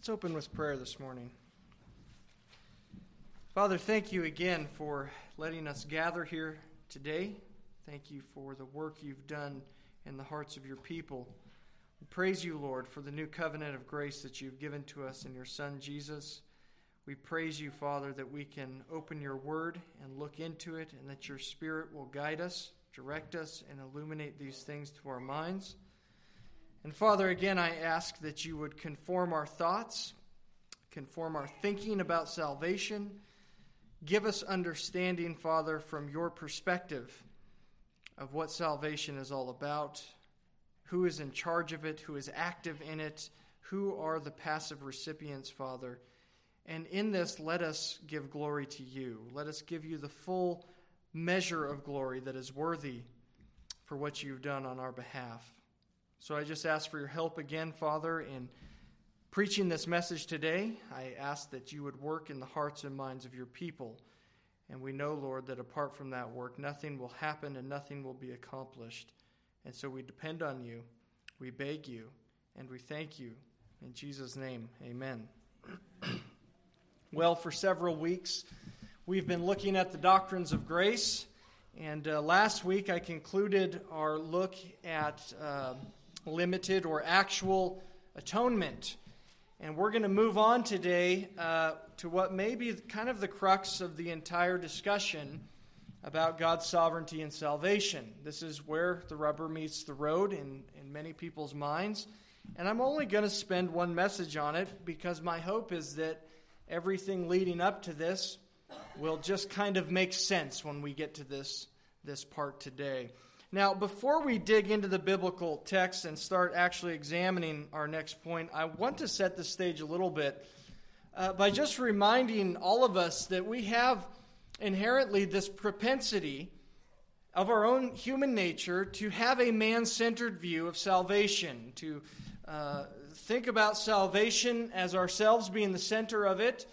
Let's open with prayer this morning. Father, thank you again for letting us gather here today. Thank you for the work you've done in the hearts of your people. We praise you, Lord, for the new covenant of grace that you've given to us in your Son, Jesus. We praise you, Father, that we can open your word and look into it, and that your Spirit will guide us, direct us, and illuminate these things to our minds. And Father, again, I ask that you would conform our thoughts, conform our thinking about salvation. Give us understanding, Father, from your perspective of what salvation is all about, who is in charge of it, who is active in it, who are the passive recipients, Father. And in this, let us give glory to you. Let us give you the full measure of glory that is worthy for what you've done on our behalf. So I just ask for your help again, Father, in preaching this message today. I ask that you would work in the hearts and minds of your people. And we know, Lord, that apart from that work, nothing will happen and nothing will be accomplished. And so we depend on you, we beg you, and we thank you. In Jesus' name, amen. Well, for several weeks, we've been looking at the doctrines of grace. And last week, I concluded our look at limited or actual atonement. And we're going to move on today to what may be kind of the crux of the entire discussion about God's sovereignty and salvation. This is where the rubber meets the road in many people's minds. And I'm only going to spend one message on it because my hope is that everything leading up to this will just kind of make sense when we get to this part today. Now, before we dig into the biblical text and start actually examining our next point, I want to set the stage a little bit by just reminding all of us that we have inherently this propensity of our own human nature to have a man-centered view of salvation, to think about salvation as ourselves being the center of it,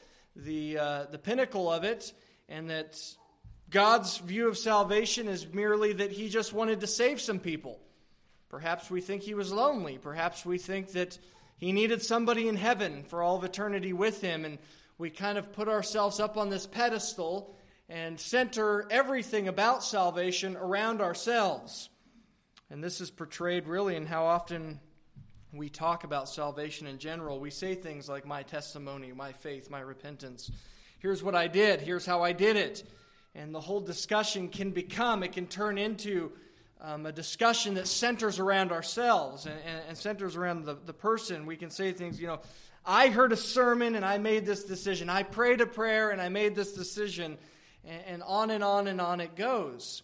the pinnacle of it, and that God's view of salvation is merely that he just wanted to save some people. Perhaps we think he was lonely. Perhaps we think that he needed somebody in heaven for all of eternity with him. And we kind of put ourselves up on this pedestal and center everything about salvation around ourselves. And this is portrayed really in how often we talk about salvation in general. We say things like my testimony, my faith, my repentance. Here's what I did. Here's how I did it. And the whole discussion can turn into a discussion that centers around ourselves and centers around the person. We can say things, I heard a sermon and I made this decision. I prayed a prayer and I made this decision. And on and on and on it goes.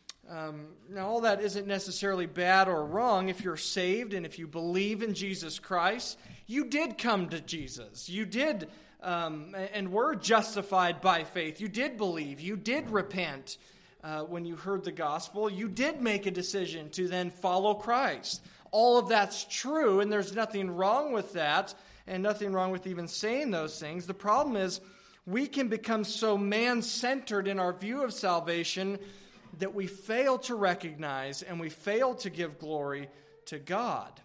Now, all that isn't necessarily bad or wrong. If you're saved and if you believe in Jesus Christ, you did come to Jesus. You did and were justified by faith. You did believe. You did repent when you heard the gospel. You did make a decision to then follow Christ. All of that's true, and there's nothing wrong with that, and nothing wrong with even saying those things. The problem is we can become so man-centered in our view of salvation that we fail to recognize and we fail to give glory to God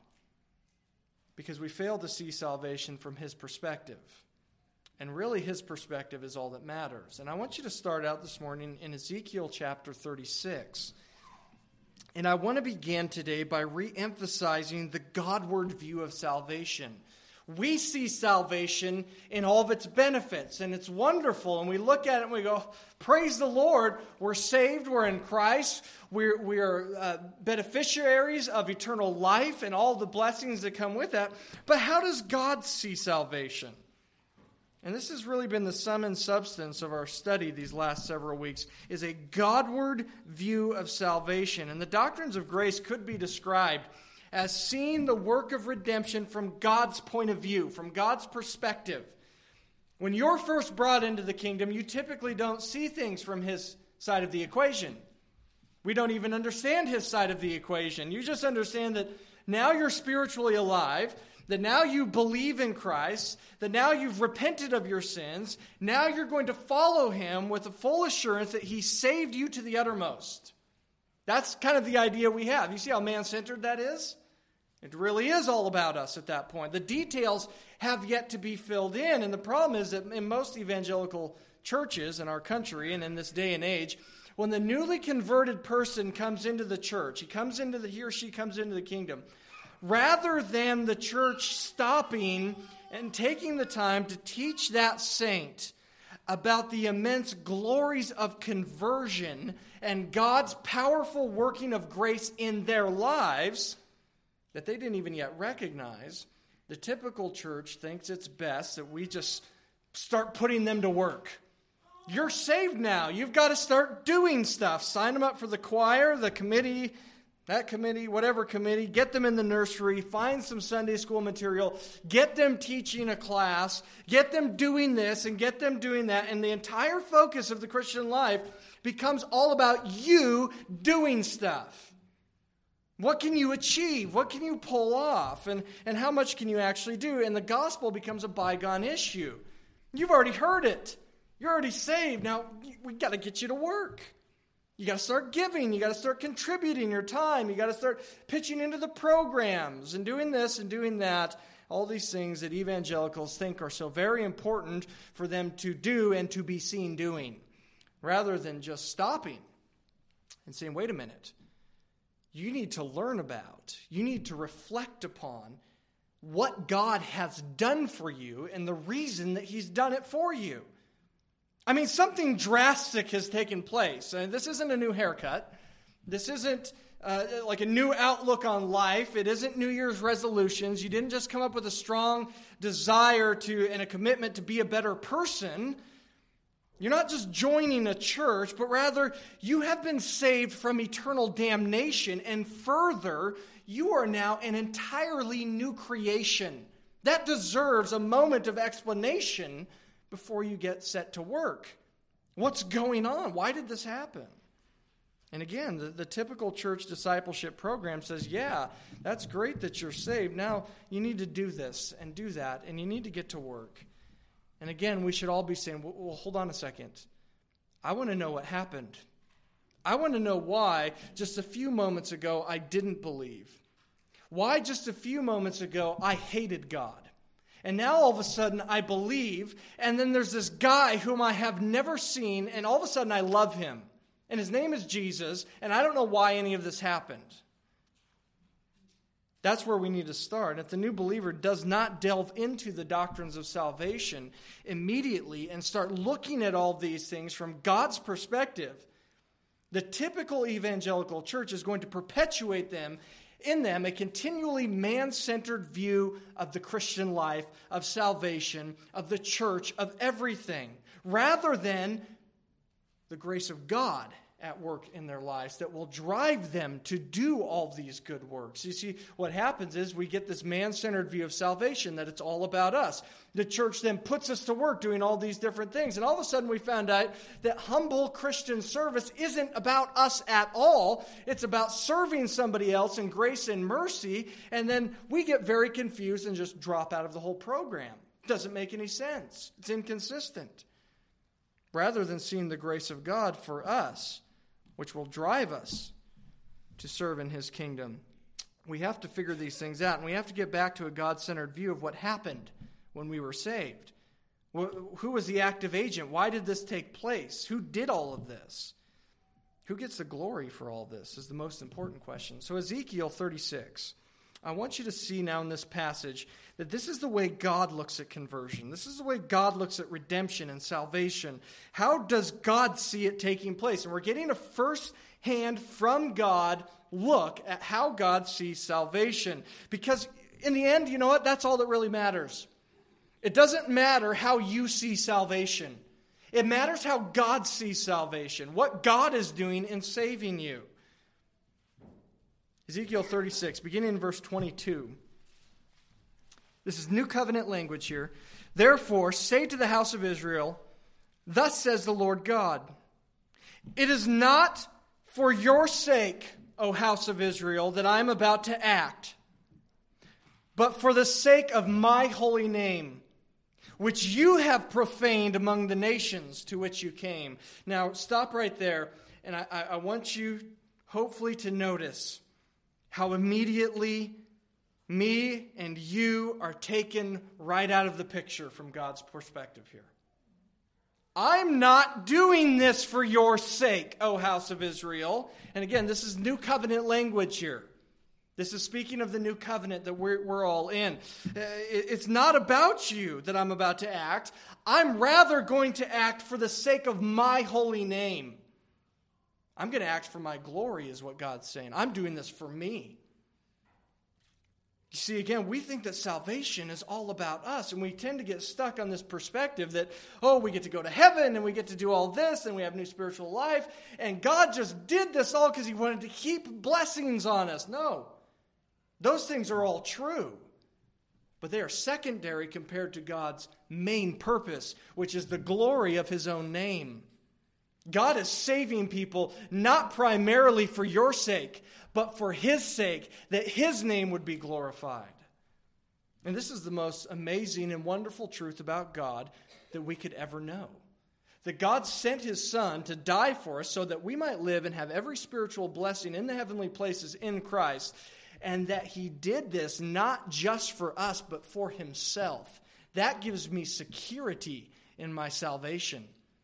because we fail to see salvation from his perspective. And really, his perspective is all that matters. And I want you to start out this morning in Ezekiel chapter 36. And I want to begin today by re-emphasizing the Godward view of salvation. We see salvation in all of its benefits, and it's wonderful. And we look at it and we go, praise the Lord, we're saved, we're in Christ, we are beneficiaries of eternal life and all the blessings that come with that. But how does God see salvation? And this has really been the sum and substance of our study these last several weeks, is a Godward view of salvation. And the doctrines of grace could be described as seeing the work of redemption from God's point of view, from God's perspective. When you're first brought into the kingdom, you typically don't see things from his side of the equation. We don't even understand his side of the equation. You just understand that now you're spiritually alive, that now you believe in Christ, that now you've repented of your sins, now you're going to follow him with the full assurance that he saved you to the uttermost. That's kind of the idea we have. You see how man-centered that is? It really is all about us at that point. The details have yet to be filled in, and the problem is that in most evangelical churches in our country and in this day and age, when the newly converted person comes into the church, he or she comes into the kingdom, rather than the church stopping and taking the time to teach that saint about the immense glories of conversion and God's powerful working of grace in their lives that they didn't even yet recognize, the typical church thinks it's best that we just start putting them to work. You're saved now. You've got to start doing stuff. Sign them up for the choir, the committee, that committee, whatever committee. Get them in the nursery. Find some Sunday school material. Get them teaching a class. Get them doing this and get them doing that. And the entire focus of the Christian life becomes all about you doing stuff. What can you achieve? What can you pull off? And how much can you actually do? And the gospel becomes a bygone issue. You've already heard it. You're already saved. Now, we've got to get you to work. You got to start giving. You got to start contributing your time. You got to start pitching into the programs and doing this and doing that. All these things that evangelicals think are so very important for them to do and to be seen doing, rather than just stopping and saying, wait a minute. You need to learn about, you need to reflect upon what God has done for you and the reason that He's done it for you. I mean, something drastic has taken place. And this isn't a new haircut. This isn't like a new outlook on life. It isn't New Year's resolutions. You didn't just come up with a strong desire to and a commitment to be a better person. You're not just joining a church, but rather you have been saved from eternal damnation, and further, you are now an entirely new creation. That deserves a moment of explanation before you get set to work. What's going on? Why did this happen? And again, the typical church discipleship program says, yeah, that's great that you're saved. Now you need to do this and do that, and you need to get to work. And again, we should all be saying, well, hold on a second. I want to know what happened. I want to know why just a few moments ago I didn't believe. Why just a few moments ago I hated God. And now all of a sudden I believe, and then there's this guy whom I have never seen, and all of a sudden I love him. And his name is Jesus, and I don't know why any of this happened. That's where we need to start. If the new believer does not delve into the doctrines of salvation immediately and start looking at all these things from God's perspective, the typical evangelical church is going to perpetuate in them a continually man-centered view of the Christian life, of salvation, of the church, of everything, rather than the grace of God at work in their lives that will drive them to do all these good works. You see, what happens is we get this man-centered view of salvation, that it's all about us. The church then puts us to work doing all these different things. And all of a sudden we found out that humble Christian service isn't about us at all. It's about serving somebody else in grace and mercy. And then we get very confused and just drop out of the whole program. It doesn't make any sense. It's inconsistent. Rather than seeing the grace of God for us, which will drive us to serve in His kingdom. We have to figure these things out, and we have to get back to a God-centered view of what happened when we were saved. Who was the active agent? Why did this take place? Who did all of this? Who gets the glory for all this is the most important question. So Ezekiel 36. I want you to see now in this passage that this is the way God looks at conversion. This is the way God looks at redemption and salvation. How does God see it taking place? And we're getting a first-hand from God look at how God sees salvation. Because in the end, you know what? That's all that really matters. It doesn't matter how you see salvation. It matters how God sees salvation, what God is doing in saving you. Ezekiel 36, beginning in verse 22. This is New Covenant language here. Therefore, say to the house of Israel, thus says the Lord God, it is not for your sake, O house of Israel, that I am about to act, but for the sake of my holy name, which you have profaned among the nations to which you came. Now, stop right there, and I want you, hopefully, to notice how immediately Me and you are taken right out of the picture from God's perspective here. I'm not doing this for your sake, O house of Israel. And again, this is new covenant language here. This is speaking of the new covenant that we're all in. It's not about you that I'm about to act. I'm rather going to act for the sake of my holy name. I'm going to act for my glory, is what God's saying. I'm doing this for me. You see, again, we think that salvation is all about us, and we tend to get stuck on this perspective that, we get to go to heaven, and we get to do all this, and we have new spiritual life, and God just did this all because he wanted to keep blessings on us. No. Those things are all true, but they are secondary compared to God's main purpose, which is the glory of his own name. God is saving people not primarily for your sake, but for his sake, that his name would be glorified. And this is the most amazing and wonderful truth about God that we could ever know. That God sent his Son to die for us so that we might live and have every spiritual blessing in the heavenly places in Christ, and that he did this not just for us, but for himself. That gives me security in my salvation.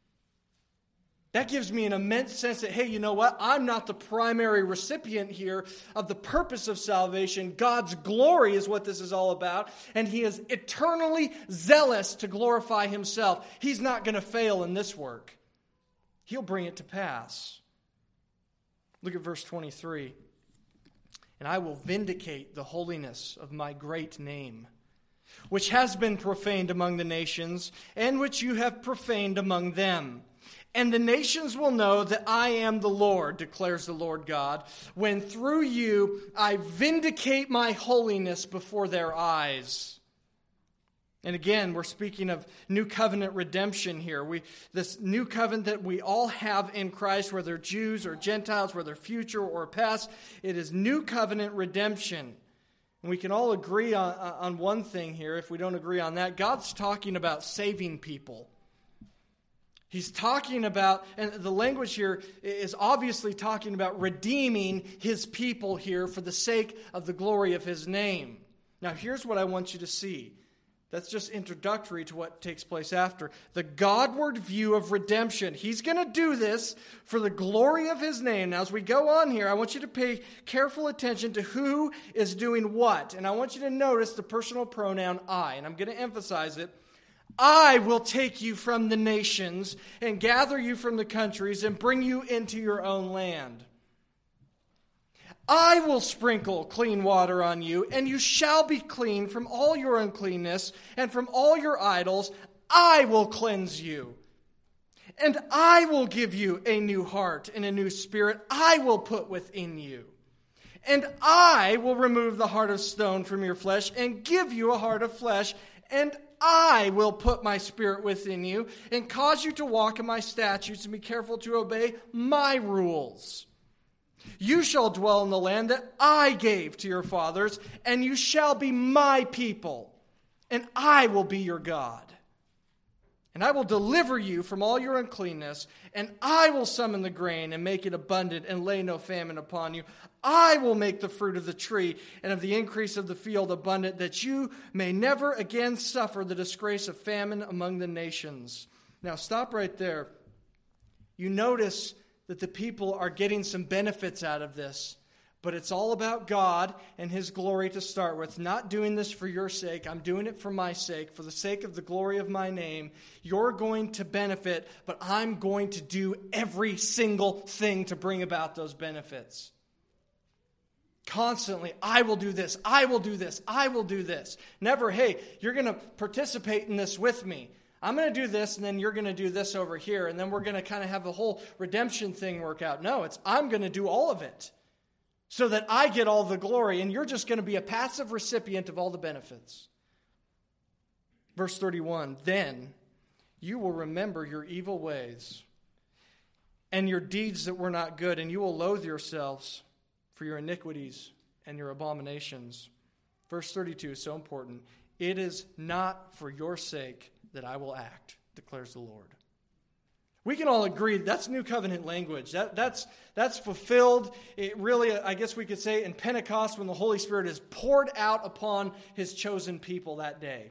That gives me an immense sense that, hey, you know what? I'm not the primary recipient here of the purpose of salvation. God's glory is what this is all about. And he is eternally zealous to glorify himself. He's not going to fail in this work. He'll bring it to pass. Look at verse 23. And I will vindicate the holiness of my great name, which has been profaned among the nations, and which you have profaned among them. And the nations will know that I am the Lord, declares the Lord God, when through you I vindicate my holiness before their eyes. And again, we're speaking of new covenant redemption here. This new covenant that we all have in Christ, whether Jews or Gentiles, whether future or past, it is new covenant redemption. And we can all agree on one thing here. If we don't agree on that, God's talking about saving people. He's talking about, and the language here is obviously talking about redeeming his people here for the sake of the glory of his name. Now, here's what I want you to see. That's just introductory to what takes place after. The Godward view of redemption. He's going to do this for the glory of his name. Now, as we go on here, I want you to pay careful attention to who is doing what. And I want you to notice the personal pronoun I. And I'm going to emphasize it. I will take you from the nations and gather you from the countries and bring you into your own land. I will sprinkle clean water on you, and you shall be clean from all your uncleanness and from all your idols. I will cleanse you. And I will give you a new heart and a new spirit I will put within you. And I will remove the heart of stone from your flesh and give you a heart of flesh. And I will put my spirit within you and cause you to walk in my statutes and be careful to obey my rules. You shall dwell in the land that I gave to your fathers, and you shall be my people, and I will be your God. And I will deliver you from all your uncleanness, and I will summon the grain and make it abundant and lay no famine upon you. I will make the fruit of the tree and of the increase of the field abundant, that you may never again suffer the disgrace of famine among the nations. Now stop right there. You notice that the people are getting some benefits out of this. But it's all about God and his glory to start with. Not doing this for your sake. I'm doing it for my sake, for the sake of the glory of my name. You're going to benefit, but I'm going to do every single thing to bring about those benefits. Constantly, I will do this, I will do this, I will do this. Never, hey, you're going to participate in this with me. I'm going to do this, and then you're going to do this over here, and then we're going to kind of have the whole redemption thing work out. No, it's I'm going to do all of it so that I get all the glory, and you're just going to be a passive recipient of all the benefits. Verse 31, then you will remember your evil ways and your deeds that were not good, and you will loathe yourselves for your iniquities and your abominations. Verse 32 is so important. It is not for your sake that I will act, declares the Lord. We can all agree that's New Covenant language. That's fulfilled, it really, I guess we could say, in Pentecost when the Holy Spirit is poured out upon His chosen people that day.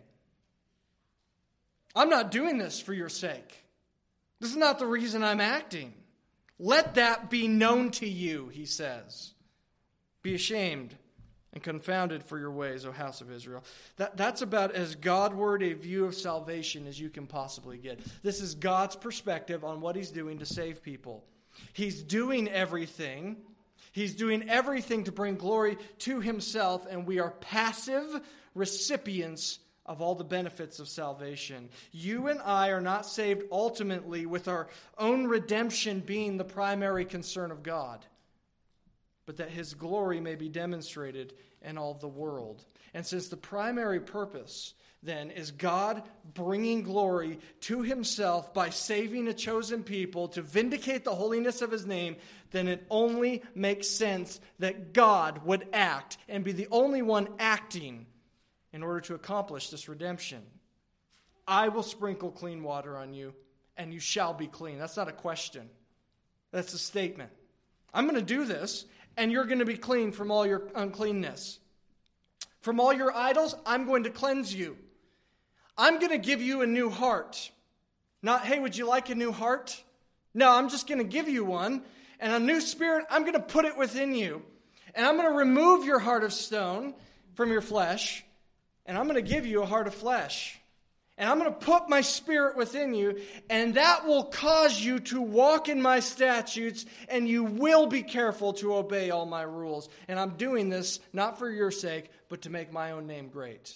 I'm not doing this for your sake. This is not the reason I'm acting. Let that be known to you, he says. Be ashamed and confounded for your ways, O house of Israel. That's about as Godward a view of salvation as you can possibly get. This is God's perspective on what He's doing to save people. He's doing everything. He's doing everything to bring glory to Himself, and we are passive recipients of all the benefits of salvation. You and I are not saved ultimately with our own redemption being the primary concern of God, but that His glory may be demonstrated in all the world. And since the primary purpose, then, is God bringing glory to Himself by saving a chosen people to vindicate the holiness of His name, then it only makes sense that God would act and be the only one acting in order to accomplish this redemption. I will sprinkle clean water on you, and you shall be clean. That's not a question. That's a statement. I'm going to do this, and you're going to be clean from all your uncleanness. From all your idols, I'm going to cleanse you. I'm going to give you a new heart. Not, hey, would you like a new heart? No, I'm just going to give you one. And a new spirit, I'm going to put it within you. And I'm going to remove your heart of stone from your flesh. And I'm going to give you a heart of flesh. And I'm going to put my spirit within you, and that will cause you to walk in my statutes, and you will be careful to obey all my rules. And I'm doing this not for your sake, but to make my own name great.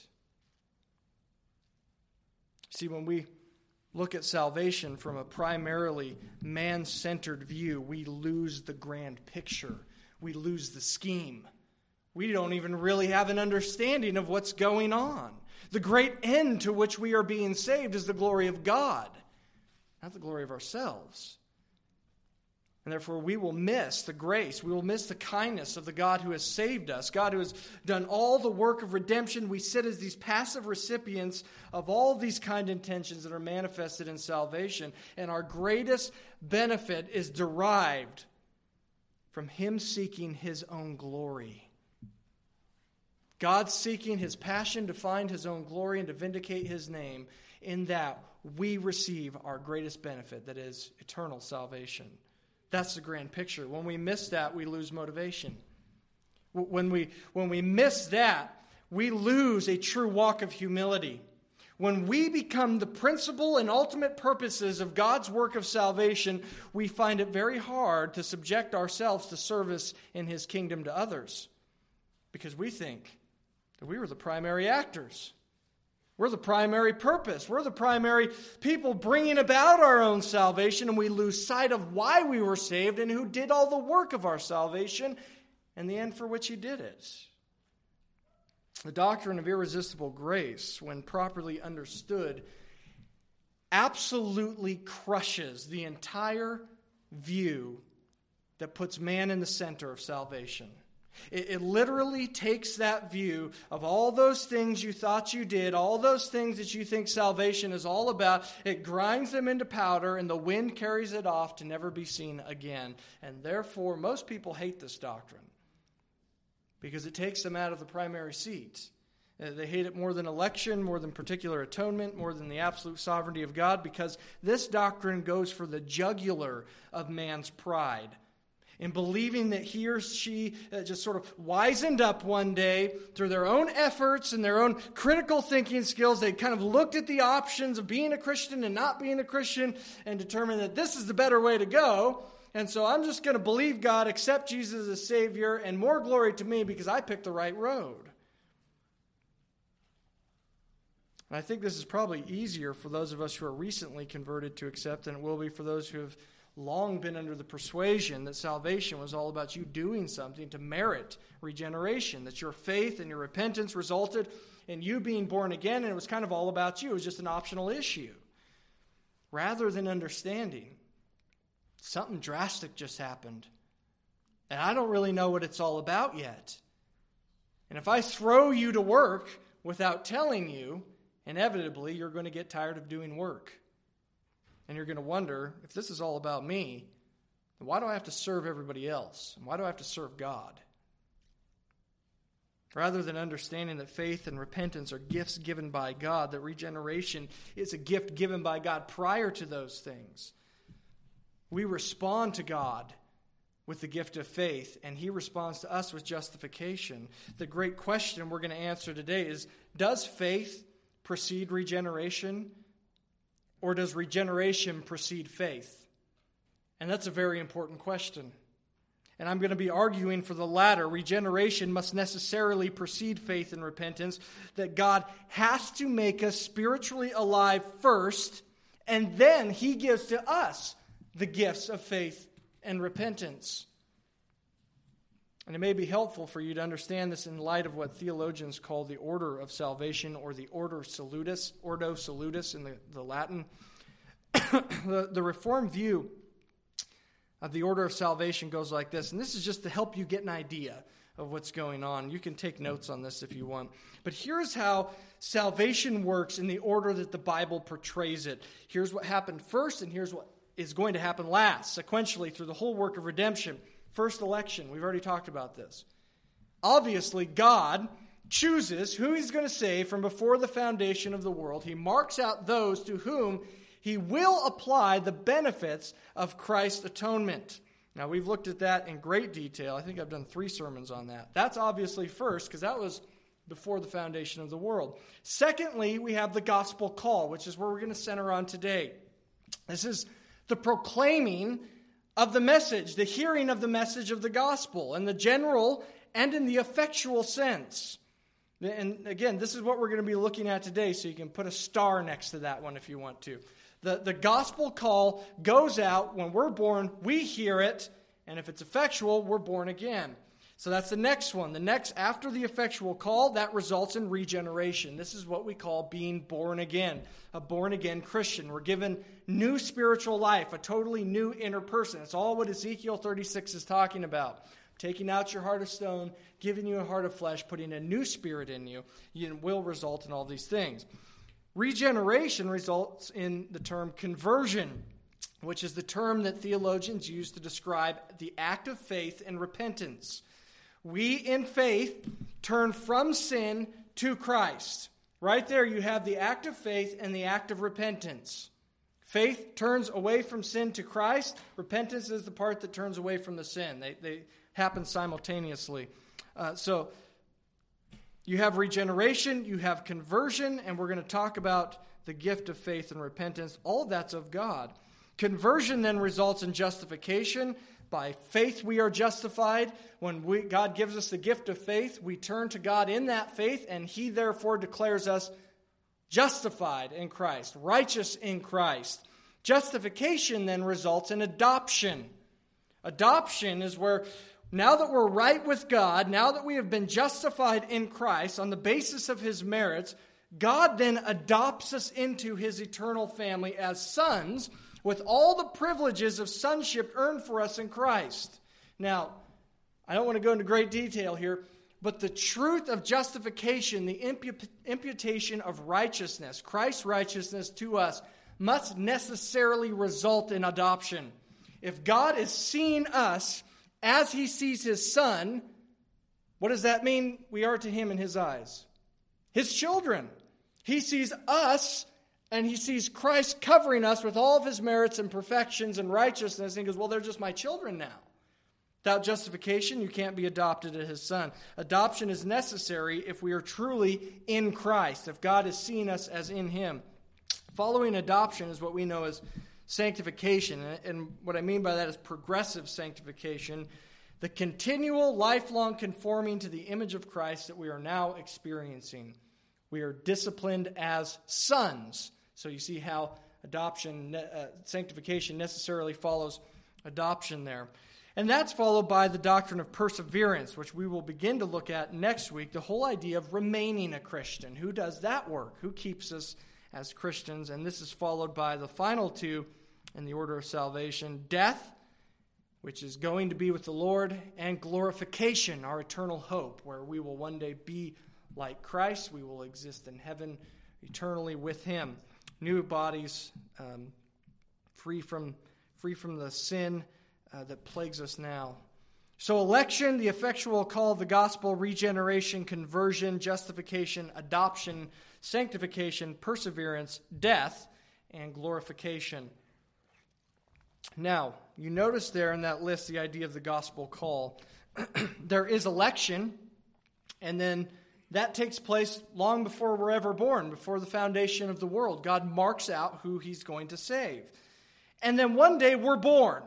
See, when we look at salvation from a primarily man-centered view, we lose the grand picture. We lose the scheme. We don't even really have an understanding of what's going on. The great end to which we are being saved is the glory of God, not the glory of ourselves. And therefore we will miss the grace, we will miss the kindness of the God who has saved us, God who has done all the work of redemption. We sit as these passive recipients of all these kind intentions that are manifested in salvation. And our greatest benefit is derived from Him seeking His own glory. God seeking His passion to find His own glory and to vindicate His name. In that, we receive our greatest benefit, that is eternal salvation. That's the grand picture. When we miss that, we lose motivation. When we miss that, we lose a true walk of humility. When we become the principal and ultimate purposes of God's work of salvation, we find it very hard to subject ourselves to service in His kingdom to others. Because we think that we were the primary actors. We're the primary purpose. We're the primary people bringing about our own salvation, and we lose sight of why we were saved and who did all the work of our salvation and the end for which He did it. The doctrine of irresistible grace, when properly understood, absolutely crushes the entire view that puts man in the center of salvation. It literally takes that view of all those things you thought you did, all those things that you think salvation is all about. It grinds them into powder, and the wind carries it off to never be seen again. And therefore, most people hate this doctrine because it takes them out of the primary seat. They hate it more than election, more than particular atonement, more than the absolute sovereignty of God, because this doctrine goes for the jugular of man's pride. In believing that he or she just sort of wisened up one day through their own efforts and their own critical thinking skills. They kind of looked at the options of being a Christian and not being a Christian and determined that this is the better way to go. And so I'm just going to believe God, accept Jesus as Savior, and more glory to me because I picked the right road. And I think this is probably easier for those of us who are recently converted to accept than it will be for those who have long been under the persuasion that salvation was all about you doing something to merit regeneration, that your faith and your repentance resulted in you being born again, and it was kind of all about you. It was just an optional issue. Rather than understanding, something drastic just happened, and I don't really know what it's all about yet. And if I throw you to work without telling you, inevitably you're going to get tired of doing work. And you're going to wonder, if this is all about me, then why do I have to serve everybody else? And why do I have to serve God? Rather than understanding that faith and repentance are gifts given by God, that regeneration is a gift given by God prior to those things, we respond to God with the gift of faith, and He responds to us with justification. The great question we're going to answer today is, does faith precede regeneration, or does regeneration precede faith? And that's a very important question. And I'm going to be arguing for the latter. Regeneration must necessarily precede faith and repentance, that God has to make us spiritually alive first, and then He gives to us the gifts of faith and repentance. And it may be helpful for you to understand this in light of what theologians call the order of salvation, or the ordo salutis in the Latin. The Reformed view of the order of salvation goes like this, and this is just to help you get an idea of what's going on. You can take notes on this if you want. But here's how salvation works in the order that the Bible portrays it. Here's what happened first, and here's what is going to happen last, sequentially through the whole work of redemption. First, election. We've already talked about this. Obviously, God chooses who He's going to save from before the foundation of the world. He marks out those to whom He will apply the benefits of Christ's atonement. Now, we've looked at that in great detail. I think I've done 3 sermons on that. That's obviously first, because that was before the foundation of the world. Secondly, we have the gospel call, which is where we're going to center on today. This is the proclaiming of the message, the hearing of the message of the gospel, in the general and in the effectual sense. And again, this is what we're going to be looking at today, so you can put a star next to that one if you want to. The gospel call goes out when we're born, we hear it, and if it's effectual, we're born again. So that's the next one. The next, after the effectual call, that results in regeneration. This is what we call being born again, a born-again Christian. We're given new spiritual life, a totally new inner person. It's all what Ezekiel 36 is talking about. Taking out your heart of stone, giving you a heart of flesh, putting a new spirit in you, will result in all these things. Regeneration results in the term conversion, which is the term that theologians use to describe the act of faith and repentance. We, in faith, turn from sin to Christ. Right there you have the act of faith and the act of repentance. Faith turns away from sin to Christ. Repentance is the part that turns away from the sin. They happen simultaneously. So you have regeneration, you have conversion, and we're going to talk about the gift of faith and repentance. All of that's of God. Conversion then results in justification. By faith we are justified. When God gives us the gift of faith, we turn to God in that faith, and He therefore declares us justified in Christ, righteous in Christ. Justification then results in adoption. Adoption is where, now that we're right with God, now that we have been justified in Christ on the basis of His merits, God then adopts us into His eternal family as sons, with all the privileges of sonship earned for us in Christ. Now, I don't want to go into great detail here, but the truth of justification, the imputation of righteousness, Christ's righteousness to us, must necessarily result in adoption. If God is seeing us as He sees His Son, what does that mean we are to Him in His eyes? His children. He sees us, and He sees Christ covering us with all of His merits and perfections and righteousness. And He goes, well, they're just my children now. Without justification, you can't be adopted as His son. Adoption is necessary if we are truly in Christ, if God is seeing us as in Him. Following adoption is what we know as sanctification. And what I mean by that is progressive sanctification, the continual, lifelong conforming to the image of Christ that we are now experiencing. We are disciplined as sons. So you see how sanctification necessarily follows adoption there. And that's followed by the doctrine of perseverance, which we will begin to look at next week, the whole idea of remaining a Christian. Who does that work? Who keeps us as Christians? And this is followed by the final two in the order of salvation, death, which is going to be with the Lord, and glorification, our eternal hope, where we will one day be like Christ. We will exist in heaven eternally with Him. New bodies, free from the sin that plagues us now. So election, the effectual call of the gospel, regeneration, conversion, justification, adoption, sanctification, perseverance, death, and glorification. Now, you notice there in that list the idea of the gospel call. There is election, and then that takes place long before we're ever born, before the foundation of the world. God marks out who he's going to save. And then one day we're born.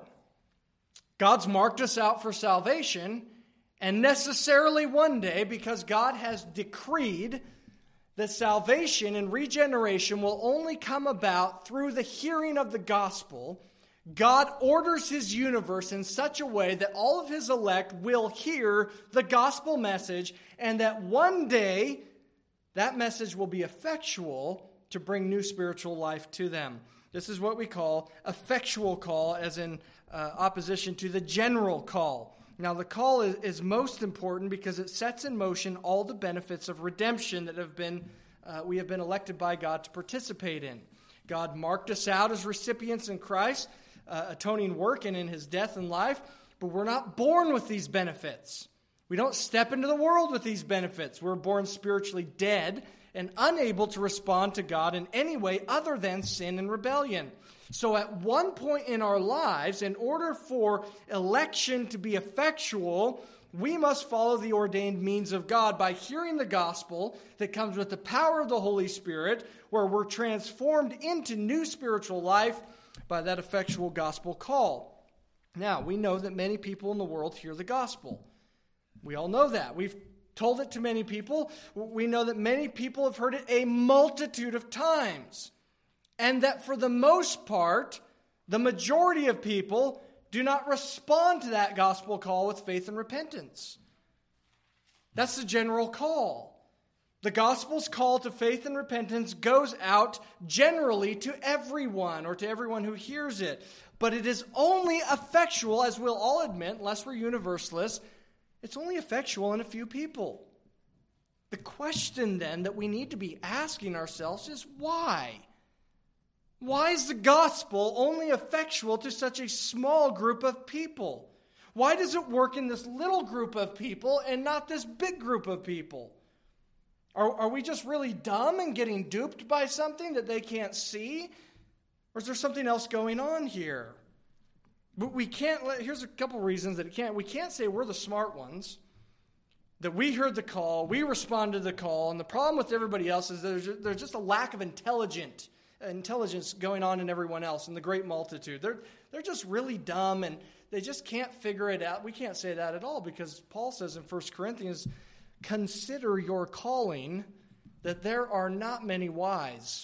God's marked us out for salvation, and necessarily one day, because God has decreed that salvation and regeneration will only come about through the hearing of the gospel, God orders his universe in such a way that all of his elect will hear the gospel message, and that one day that message will be effectual to bring new spiritual life to them. This is what we call effectual call, as in opposition to the general call. Now, the call is most important because it sets in motion all the benefits of redemption that we have been elected by God to participate in. God marked us out as recipients in Christ's atoning work and in his death and life, but we're not born with these benefits. We don't step into the world with these benefits. We're born spiritually dead and unable to respond to God in any way other than sin and rebellion. So at one point in our lives, in order for election to be effectual, we must follow the ordained means of God by hearing the gospel that comes with the power of the Holy Spirit, where we're transformed into new spiritual life by that effectual gospel call. Now, we know that many people in the world hear the gospel. We all know that. We've told it to many people. We know that many people have heard it a multitude of times. And that for the most part, the majority of people do not respond to that gospel call with faith and repentance. That's the general call. The gospel's call to faith and repentance goes out generally to everyone, or to everyone who hears it. But it is only effectual, as we'll all admit, unless we're universalists, it's only effectual in a few people. The question then that we need to be asking ourselves is why? Why is the gospel only effectual to such a small group of people? Why does it work in this little group of people and not this big group of people? Are we just really dumb and getting duped by something that they can't see? Or is there something else going on here? But here's a couple reasons that we can't say we're the smart ones, that we heard the call, we responded to the call, and the problem with everybody else is there's just a lack of intelligence going on in everyone else, in the great multitude. They're just really dumb, and they just can't figure it out. We can't say that at all, because Paul says in 1 Corinthians, consider your calling, that there are not many wise.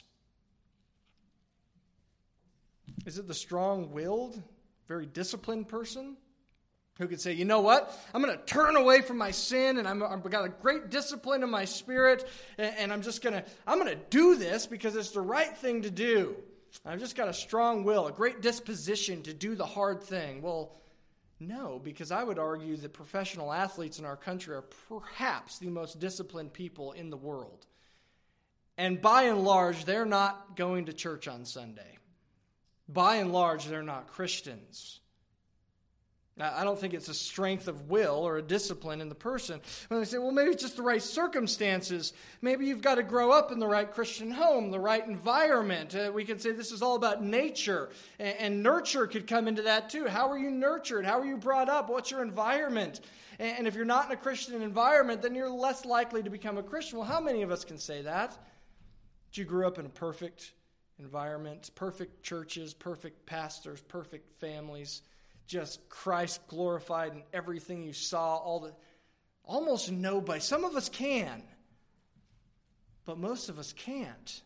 Is it the strong-willed, very disciplined person who could say, you know what, I'm going to turn away from my sin, and I've got a great discipline in my spirit, and I'm going to do this because it's the right thing to do. I've just got a strong will, a great disposition to do the hard thing. Well, no, because I would argue that professional athletes in our country are perhaps the most disciplined people in the world. And by and large, they're not going to church on Sunday. By and large, they're not Christians. Now, I don't think it's a strength of will or a discipline in the person. When they say, well, maybe it's just the right circumstances. Maybe you've got to grow up in the right Christian home, the right environment. We could say this is all about nature, and nurture could come into that too. How are you nurtured? How are you brought up? What's your environment? And if you're not in a Christian environment, then you're less likely to become a Christian. Well, how many of us can say that? That you grew up in a perfect environment, perfect churches, perfect pastors, perfect families, just Christ glorified in everything you saw, almost nobody. Some of us can, but most of us can't.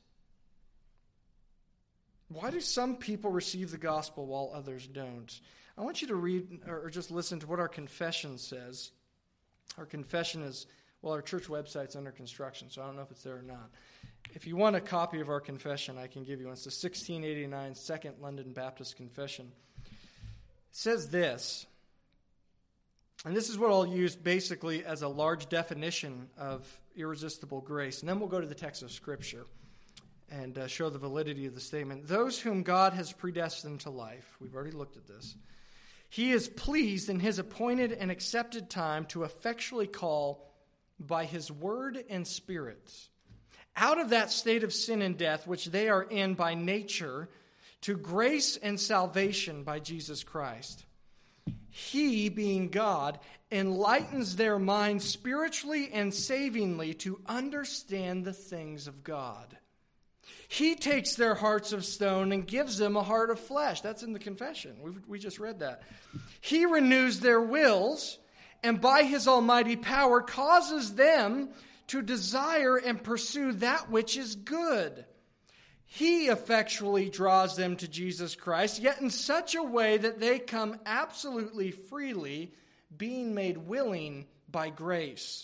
Why do some people receive the gospel while others don't? I want you to read or just listen to what our confession says. Our confession is, well, our church website's under construction, so I don't know if it's there or not. If you want a copy of our confession, I can give you one. It's the 1689 Second London Baptist Confession. It says this, and this is what I'll use basically as a large definition of irresistible grace, and then we'll go to the text of Scripture. and show the validity of the statement. Those whom God has predestined to life, we've already looked at this, He is pleased in His appointed and accepted time to effectually call by His word and Spirit out of that state of sin and death which they are in by nature to grace and salvation by Jesus Christ. He, being God, enlightens their minds spiritually and savingly to understand the things of God. He takes their hearts of stone and gives them a heart of flesh. That's in the confession. We just read that. He renews their wills, and by His almighty power causes them to desire and pursue that which is good. He effectually draws them to Jesus Christ, yet in such a way that they come absolutely freely, being made willing by grace.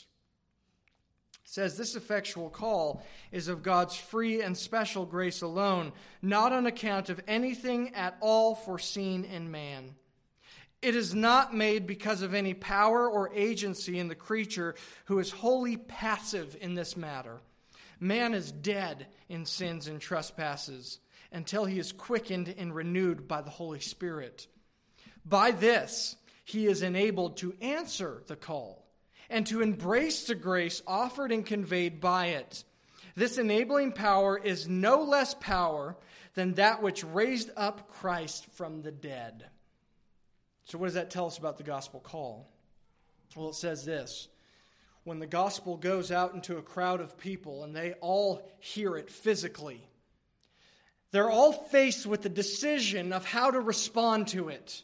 It says this effectual call is of God's free and special grace alone, not on account of anything at all foreseen in man. It is not made because of any power or agency in the creature who is wholly passive in this matter. Man is dead in sins and trespasses until he is quickened and renewed by the Holy Spirit. By this, he is enabled to answer the call and to embrace the grace offered and conveyed by it. This enabling power is no less power than that which raised up Christ from the dead. So what does that tell us about the gospel call? Well, it says this. When the gospel goes out into a crowd of people and they all hear it physically, they're all faced with the decision of how to respond to it.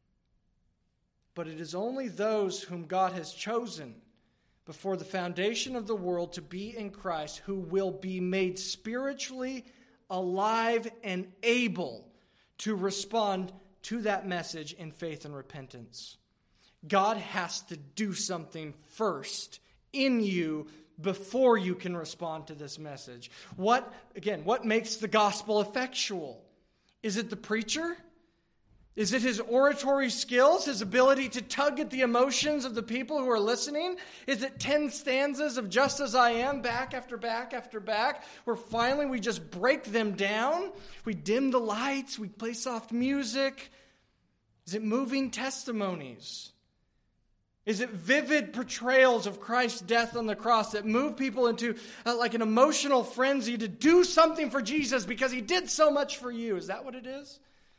But it is only those whom God has chosen before the foundation of the world to be in Christ who will be made spiritually alive and able to respond to that message in faith and repentance. God has to do something first in you before you can respond to this message. What makes the gospel effectual? Is it the preacher? Is it his oratory skills, his ability to tug at the emotions of the people who are listening? Is it 10 stanzas of Just As I Am, back after back after back, where finally we just break them down? We dim the lights, we play soft music. Is it moving testimonies? Is it vivid portrayals of Christ's death on the cross that move people into like an emotional frenzy to do something for Jesus because He did so much for you? Is that what it is?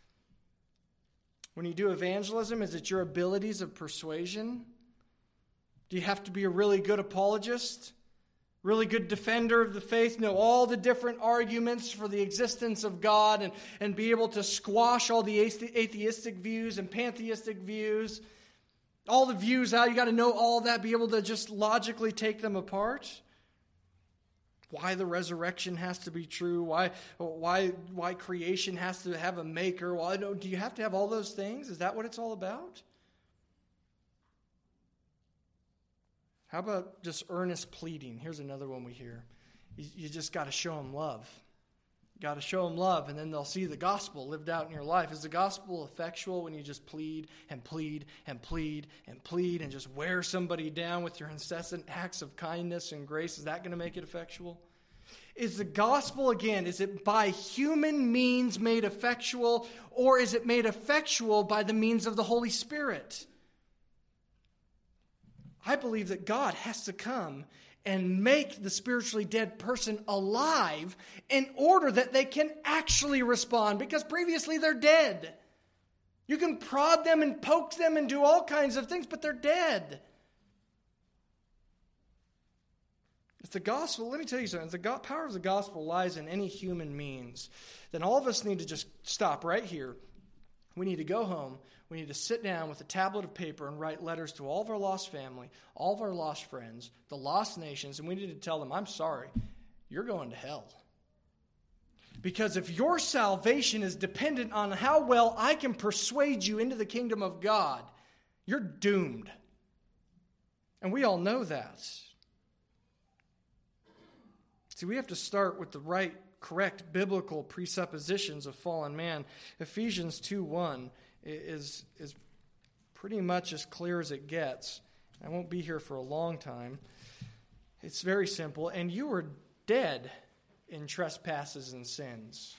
When you do evangelism, is it your abilities of persuasion? Do you have to be a really good apologist? Really good defender of the faith? Know all the different arguments for the existence of God and be able to squash all the atheistic views and pantheistic views? All the views out, you got to know all that, be able to just logically take them apart. Why the resurrection has to be true, why creation has to have a maker. Do you have to have all those things? Is that what it's all about? How about just earnest pleading? Here's another one we hear. You just got to show them love. Got to show them love, and then they'll see the gospel lived out in your life. Is the gospel effectual when you just plead and plead and plead and plead and just wear somebody down with your incessant acts of kindness and grace? Is that going to make it effectual? Is the gospel, again, is it by human means made effectual, or is it made effectual by the means of the Holy Spirit? I believe that God has to come and make the spiritually dead person alive in order that they can actually respond, because previously they're dead. You can prod them and poke them and do all kinds of things, but they're dead. If the gospel, let me tell you something, if the power of the gospel lies in any human means, then all of us need to just stop right here. We need to go home. We need to sit down with a tablet of paper and write letters to all of our lost family, all of our lost friends, the lost nations, and we need to tell them, I'm sorry, you're going to hell. Because if your salvation is dependent on how well I can persuade you into the kingdom of God, you're doomed. And we all know that. See, we have to start with the right, correct biblical presuppositions of fallen man. Ephesians 2:1 is pretty much as clear as it gets. I won't be here for a long time. It's very simple. And you were dead in trespasses and sins.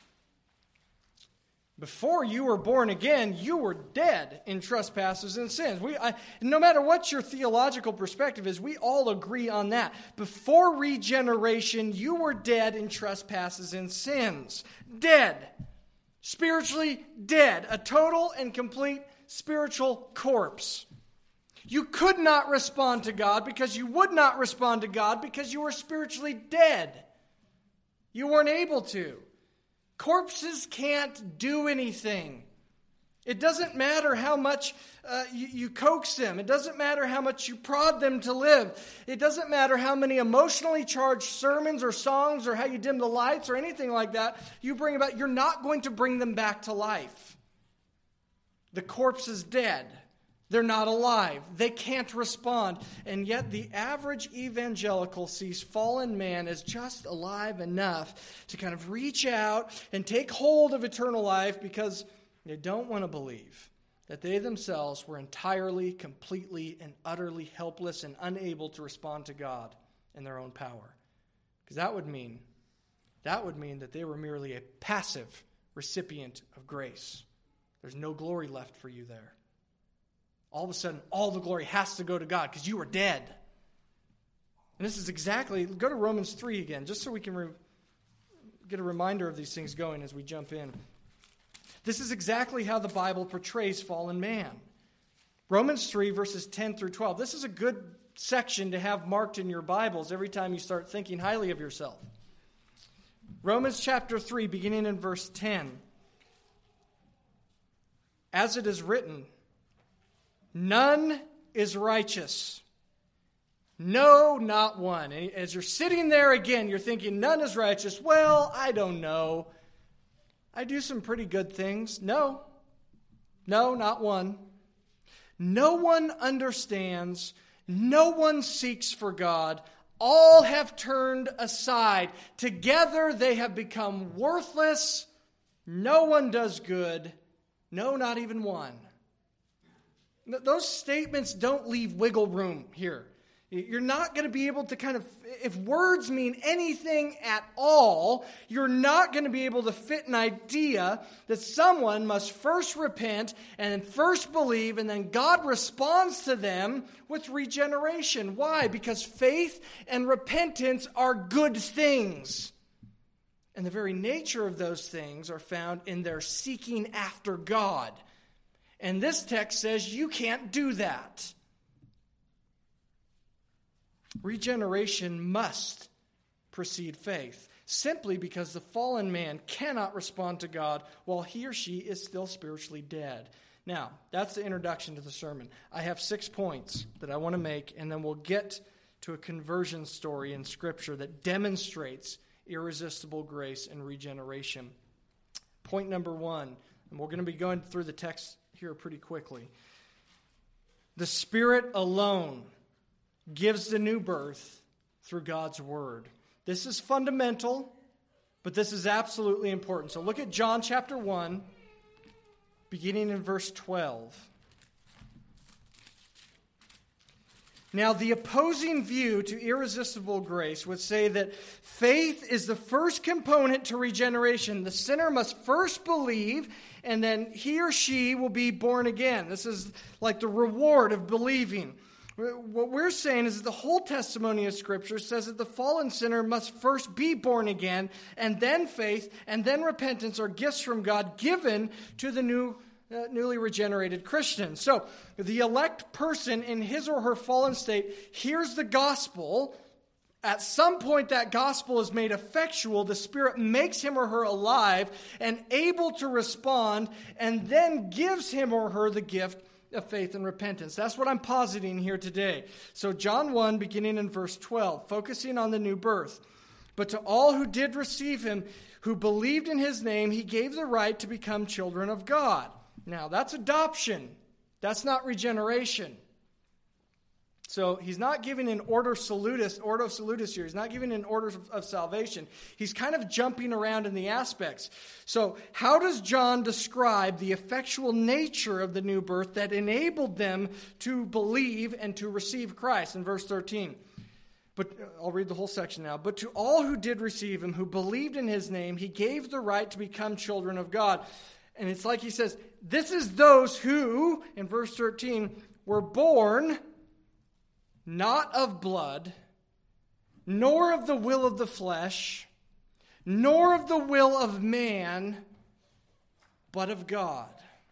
Before you were born again, you were dead in trespasses and sins. No matter what your theological perspective is, we all agree on that. Before regeneration, you were dead in trespasses and sins. Dead. Spiritually dead. A total and complete spiritual corpse. You could not respond to God because you would not respond to God because you were spiritually dead. You weren't able to. Corpses can't do anything. It doesn't matter how much you coax them. It doesn't matter how much you prod them to live. It doesn't matter how many emotionally charged sermons or songs or how you dim the lights or anything like that you bring about. You're not going to bring them back to life. The corpse is dead. They're not alive. They can't respond. And yet the average evangelical sees fallen man as just alive enough to kind of reach out and take hold of eternal life because they don't want to believe that they themselves were entirely, completely, and utterly helpless and unable to respond to God in their own power. Because that would mean that they were merely a passive recipient of grace. There's no glory left for you there. All of a sudden, all the glory has to go to God because you were dead. And this is exactly, go to Romans 3 again, just so we can get a reminder of these things going as we jump in. This is exactly how the Bible portrays fallen man. Romans 3, verses 10 through 12. This is a good section to have marked in your Bibles every time you start thinking highly of yourself. Romans chapter 3, beginning in verse 10. As it is written, none is righteous. No, not one. As you're sitting there again, you're thinking, none is righteous. Well, I don't know. I do some pretty good things. No, not one. No one understands. No one seeks for God. All have turned aside. Together they have become worthless. No one does good. No, not even one. Those statements don't leave wiggle room here. You're not going to be able to if words mean anything at all, you're not going to be able to fit an idea that someone must first repent and then first believe, and then God responds to them with regeneration. Why? Because faith and repentance are good things. And the very nature of those things are found in their seeking after God. And this text says you can't do that. Regeneration must precede faith, simply because the fallen man cannot respond to God while he or she is still spiritually dead. Now, that's the introduction to the sermon. I have 6 points that I want to make, and then we'll get to a conversion story in Scripture that demonstrates irresistible grace and regeneration. Point number 1, and we're going to be going through the text here pretty quickly. The Spirit alone gives the new birth through God's Word. This is fundamental, but this is absolutely important. So look at John chapter 1, beginning in verse 12. Now, the opposing view to irresistible grace would say that faith is the first component to regeneration. The sinner must first believe, and then he or she will be born again. This is like the reward of believing. What we're saying is that the whole testimony of Scripture says that the fallen sinner must first be born again, and then faith, and then repentance are gifts from God given to the newly regenerated Christian. So the elect person in his or her fallen state hears the gospel. At some point that gospel is made effectual. The Spirit makes him or her alive and able to respond, and then gives him or her the gift of faith and repentance. That's what I'm positing here today. So John 1, beginning in verse 12, focusing on the new birth. But to all who did receive him, who believed in his name, he gave the right to become children of God. Now, that's adoption. That's not regeneration. So he's not giving an ordo salutis here. He's not giving an order of salvation. He's kind of jumping around in the aspects. So how does John describe the effectual nature of the new birth that enabled them to believe and to receive Christ? In verse 13, But I'll read the whole section now. But to all who did receive him, who believed in his name, he gave the right to become children of God. And it's like he says, this is those who, in verse 13, were born not of blood, nor of the will of the flesh, nor of the will of man, but of God.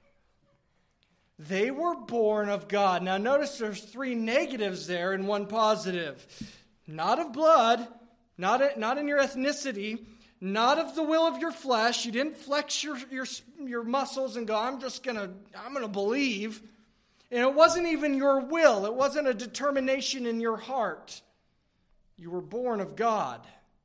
They were born of God. Now notice there's 3 negatives there and 1 positive. Not of blood, not in your ethnicity, not of the will of your flesh. You didn't flex your muscles and go, I'm gonna believe. And it wasn't even your will. It wasn't a determination in your heart. You were born of God.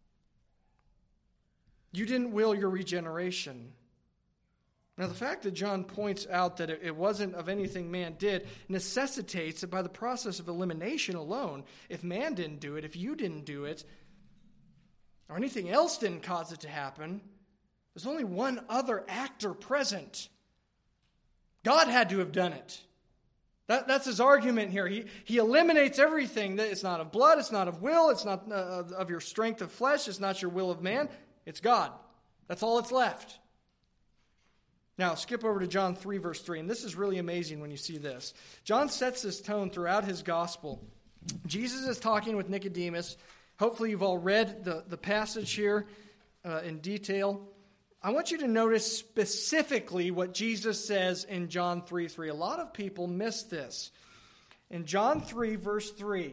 You didn't will your regeneration. Now, the fact that John points out that it wasn't of anything man did necessitates that by the process of elimination alone, if man didn't do it, if you didn't do it, or anything else didn't cause it to happen, there's only one other actor present. God had to have done it. That's his argument here. He eliminates everything. It's not of blood, it's not of will, it's not of your strength of flesh, it's not your will of man, it's God. That's all that's left. Now, skip over to John 3, verse 3, and this is really amazing when you see this. John sets this tone throughout his gospel. Jesus is talking with Nicodemus. Hopefully you've all read the passage here in detail. I want you to notice specifically what Jesus says in John 3:3. A lot of people miss this. In John 3, verse 3,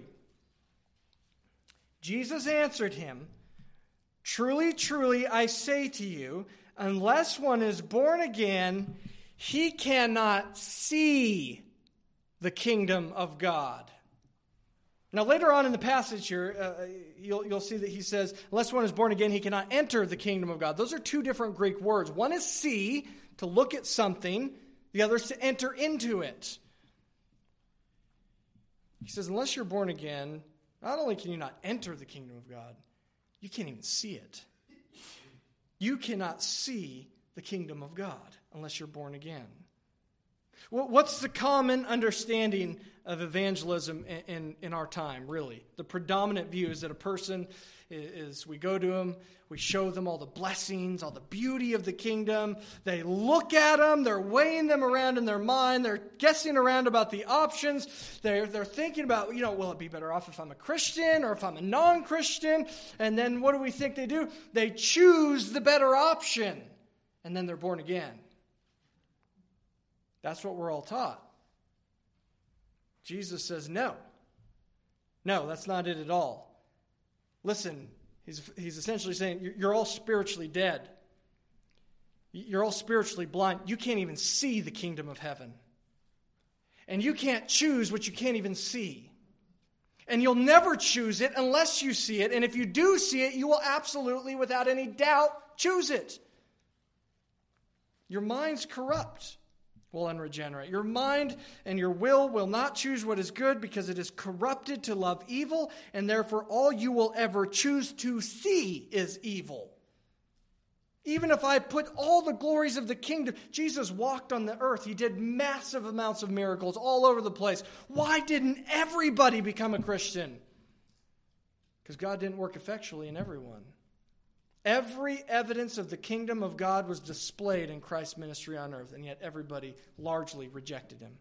Jesus answered him, "Truly, truly, I say to you, unless one is born again, he cannot see the kingdom of God." Now, later on in the passage here, you'll see that he says, unless one is born again, he cannot enter the kingdom of God. Those are 2 different Greek words. One is see, to look at something. The other is to enter into it. He says, unless you're born again, not only can you not enter the kingdom of God, you can't even see it. You cannot see the kingdom of God unless you're born again. What's the common understanding of evangelism in our time, really? The predominant view is that a person is, we go to them, we show them all the blessings, all the beauty of the kingdom. They look at them, they're weighing them around in their mind, they're guessing around about the options. They're thinking about, will it be better off if I'm a Christian or if I'm a non-Christian? And then what do we think they do? They choose the better option, and then they're born again. That's what we're all taught. Jesus says, no, that's not it at all. Listen, he's essentially saying, you're all spiritually dead. You're all spiritually blind. You can't even see the kingdom of heaven. And you can't choose what you can't even see. And you'll never choose it unless you see it. And if you do see it, you will absolutely, without any doubt, choose it. Your mind's corrupt. Will unregenerate. Your mind and your will not choose what is good because it is corrupted to love evil, and therefore all you will ever choose to see is evil. Even if I put all the glories of the kingdom, Jesus walked on the earth. He did massive amounts of miracles all over the place. Why didn't everybody become a Christian? Because God didn't work effectually in everyone. Every evidence of the kingdom of God was displayed in Christ's ministry on earth, and yet everybody largely rejected him.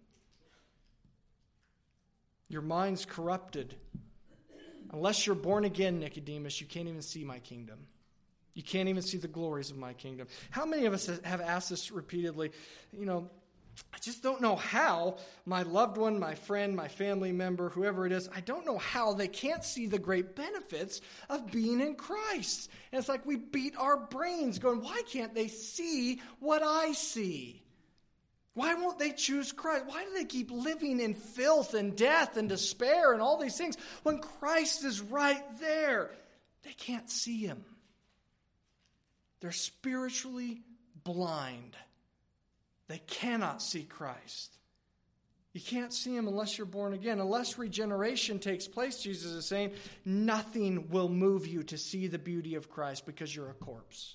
Your mind's corrupted. Unless you're born again, Nicodemus, you can't even see my kingdom. You can't even see the glories of my kingdom. How many of us have asked this repeatedly? I just don't know how my loved one, my friend, my family member, whoever it is, I don't know how they can't see the great benefits of being in Christ. And it's like we beat our brains going, why can't they see what I see? Why won't they choose Christ? Why do they keep living in filth and death and despair and all these things when Christ is right there? They can't see him. They're spiritually blind. They cannot see Christ. You can't see him unless you're born again. Unless regeneration takes place, Jesus is saying, nothing will move you to see the beauty of Christ because you're a corpse.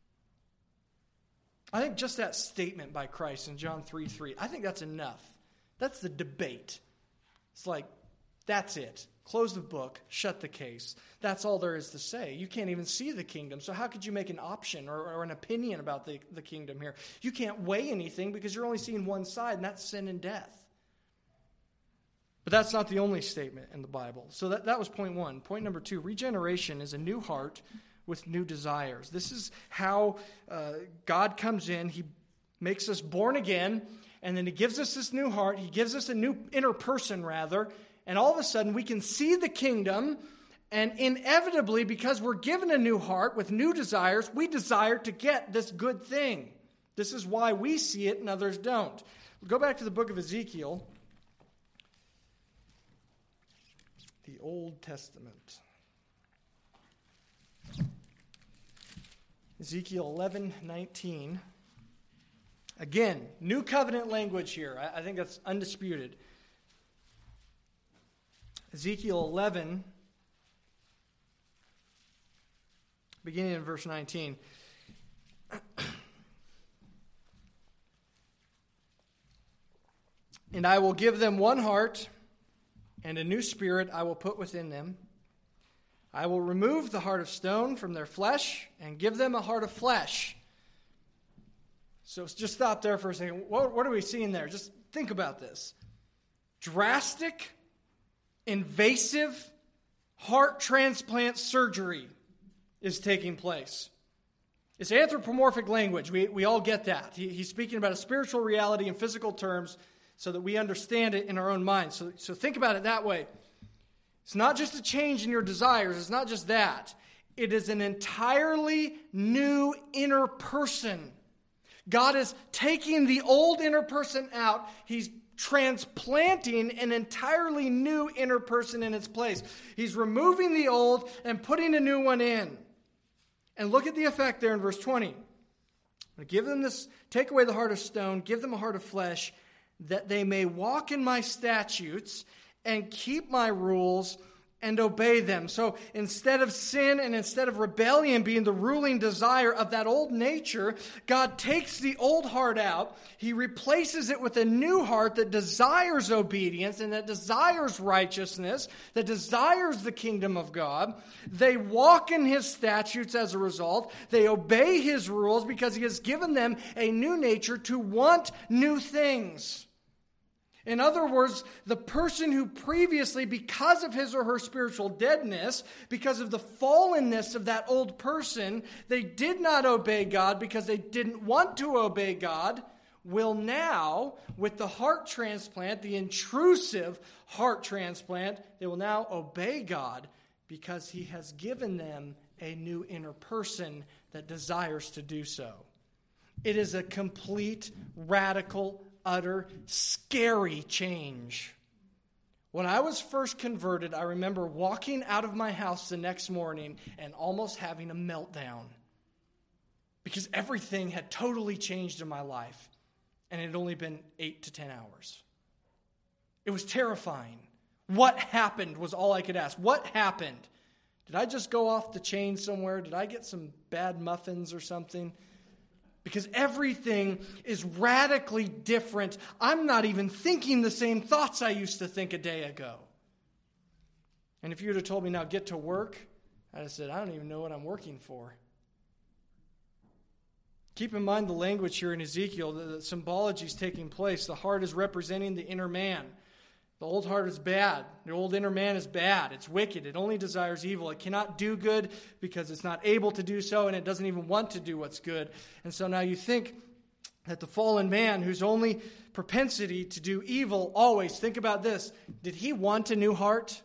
I think just that statement by Christ in John 3:3, I think that's enough. That's the debate. It's like, that's it. Close the book, shut the case. That's all there is to say. You can't even see the kingdom, so how could you make an option or an opinion about the kingdom here? You can't weigh anything because you're only seeing one side, and that's sin and death. But that's not the only statement in the Bible. So that was point one. Point number two, regeneration is a new heart with new desires. This is how God comes in. He makes us born again, and then he gives us this new heart. He gives us a new inner person, rather. And all of a sudden, we can see the kingdom, and inevitably, because we're given a new heart with new desires, we desire to get this good thing. This is why we see it and others don't. Go back to the book of Ezekiel, the Old Testament. Ezekiel 11:19. Again, new covenant language here. I think that's undisputed. Ezekiel 11, beginning in verse 19. And I will give them one heart, and a new spirit I will put within them. I will remove the heart of stone from their flesh, and give them a heart of flesh. So just stop there for a second. What are we seeing there? Just think about this. Drastic, invasive heart transplant surgery is taking place. It's anthropomorphic language. We all get that. He's speaking about a spiritual reality in physical terms so that we understand it in our own minds. So think about it that way. It's not just a change in your desires. It's not just that. It is an entirely new inner person. God is taking the old inner person out. He's transplanting an entirely new inner person in its place. He's removing the old and putting a new one in. And look at the effect there in verse 20. Give them this, take away the heart of stone, give them a heart of flesh, that they may walk in my statutes and keep my rules and obey them. So instead of sin and instead of rebellion being the ruling desire of that old nature, God takes the old heart out. He replaces it with a new heart that desires obedience and that desires righteousness, that desires the kingdom of God. They walk in his statutes as a result. They obey his rules because he has given them a new nature to want new things. In other words, the person who previously, because of his or her spiritual deadness, because of the fallenness of that old person, they did not obey God because they didn't want to obey God, will now, with the heart transplant, the intrusive heart transplant, they will now obey God because he has given them a new inner person that desires to do so. It is a complete, radical, utter, scary change. When I was first converted, I remember walking out of my house the next morning and almost having a meltdown because everything had totally changed in my life, and it had only been 8 to 10 hours. It was terrifying. What happened was all I could ask. What happened? Did I just go off the chain somewhere? Did I get some bad muffins or something? Because everything is radically different. I'm not even thinking the same thoughts I used to think a day ago. And if you would have told me, now get to work, I'd have said, I don't even know what I'm working for. Keep in mind the language here in Ezekiel. The symbology is taking place. The heart is representing the inner man. The old heart is bad. The old inner man is bad. It's wicked. It only desires evil. It cannot do good because it's not able to do so, and it doesn't even want to do what's good. And so now you think that the fallen man, whose only propensity to do evil always, think about this, did he want a new heart?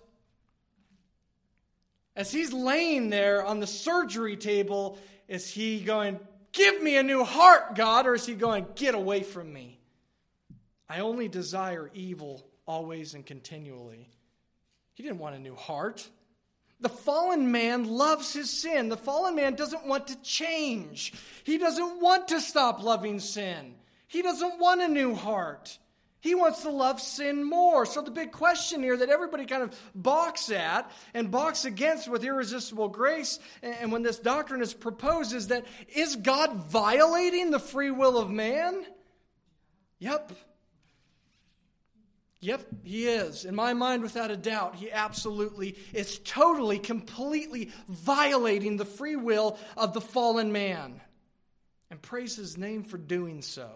As he's laying there on the surgery table, is he going, give me a new heart, God? Or is he going, get away from me? I only desire evil always and continually. He didn't want a new heart. The fallen man loves his sin. The fallen man doesn't want to change. He doesn't want to stop loving sin. He doesn't want a new heart. He wants to love sin more. So the big question here that everybody kind of balks at and balks against with irresistible grace, and when this doctrine is proposed, is that, is God violating the free will of man? Yep. Yep, he is. In my mind, without a doubt, he absolutely is totally, completely violating the free will of the fallen man. And praise his name for doing so.